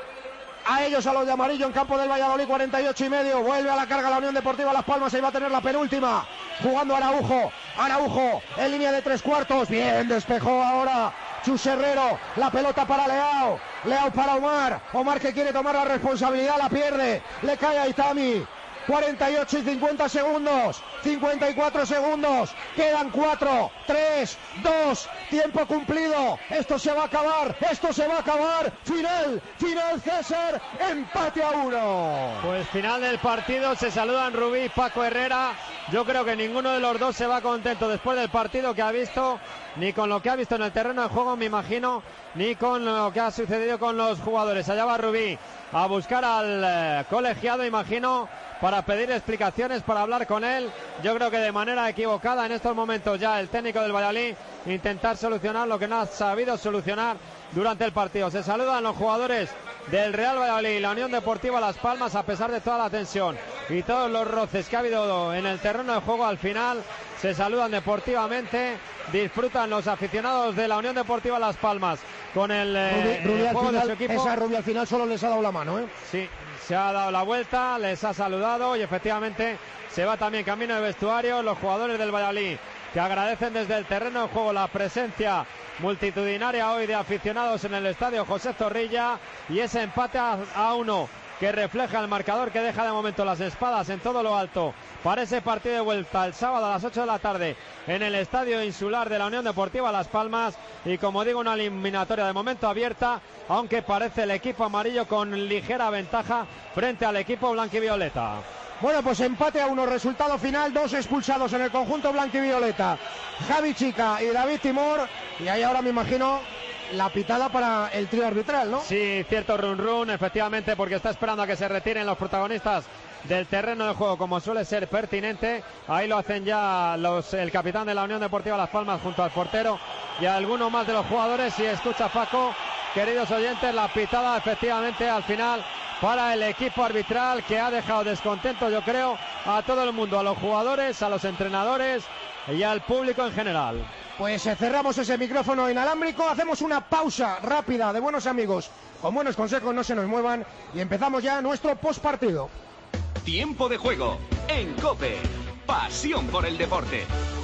a ellos, a los de amarillo en campo del Valladolid. Cuarenta y ocho y medio. Vuelve a la carga la Unión Deportiva Las Palmas. Ahí va a tener la penúltima. Jugando Araujo. Araujo en línea de tres cuartos. Bien, despejó ahora Chus Herrero, la pelota para Leao, Leao para Omar, Omar que quiere tomar la responsabilidad, la pierde, le cae a Itami. cuarenta y ocho y cincuenta segundos, cincuenta y cuatro segundos, quedan cuatro, tres, dos, tiempo cumplido, esto se va a acabar, esto se va a acabar, final, final César, empate a uno. Pues final del partido, se saludan Rubí y Paco Herrera. Yo creo que ninguno de los dos se va contento después del partido que ha visto, ni con lo que ha visto en el terreno de juego, me imagino, ni con lo que ha sucedido con los jugadores. Allá va Rubí a buscar al eh, colegiado, imagino, para pedir explicaciones, para hablar con él. Yo creo que de manera equivocada en estos momentos ya el técnico del Valladolid intentar solucionar lo que no ha sabido solucionar durante el partido. Se saludan los jugadores del Real Valladolid y la Unión Deportiva Las Palmas, a pesar de toda la tensión y todos los roces que ha habido en el terreno de juego. Al final se saludan deportivamente, disfrutan los aficionados de la Unión Deportiva Las Palmas con el, eh, Rubí, Rubí el juego final, de su equipo. Esa Rubí al final solo les ha dado la mano, ¿eh? Sí, se ha dado la vuelta, les ha saludado y efectivamente se va también camino de vestuario. Los jugadores del Valladolid que agradecen desde el terreno de juego la presencia multitudinaria hoy de aficionados en el estadio José Zorrilla, y ese empate a, a uno que refleja el marcador, que deja de momento las espadas en todo lo alto para ese partido de vuelta el sábado a las ocho de la tarde en el estadio insular de la Unión Deportiva Las Palmas. Y como digo, una eliminatoria de momento abierta, aunque parece el equipo amarillo con ligera ventaja frente al equipo blanquivioleta. Bueno, pues empate a uno, resultado final, dos expulsados en el conjunto blanquivioleta, Javi Chica y David Timor, y ahí ahora me imagino la pitada para el trío arbitral, ¿no? Sí, cierto run run, efectivamente, porque está esperando a que se retiren los protagonistas del terreno de juego, como suele ser pertinente. Ahí lo hacen ya los, el capitán de la Unión Deportiva Las Palmas junto al portero y a alguno más de los jugadores. Y escucha, Paco, queridos oyentes, la pitada efectivamente al final para el equipo arbitral, que ha dejado descontento, yo creo, a todo el mundo, a los jugadores, a los entrenadores y al público en general. Pues eh, cerramos ese micrófono inalámbrico, hacemos una pausa rápida de buenos amigos, con buenos consejos, no se nos muevan, y empezamos ya nuestro postpartido. Tiempo de juego en COPE. Pasión por el deporte.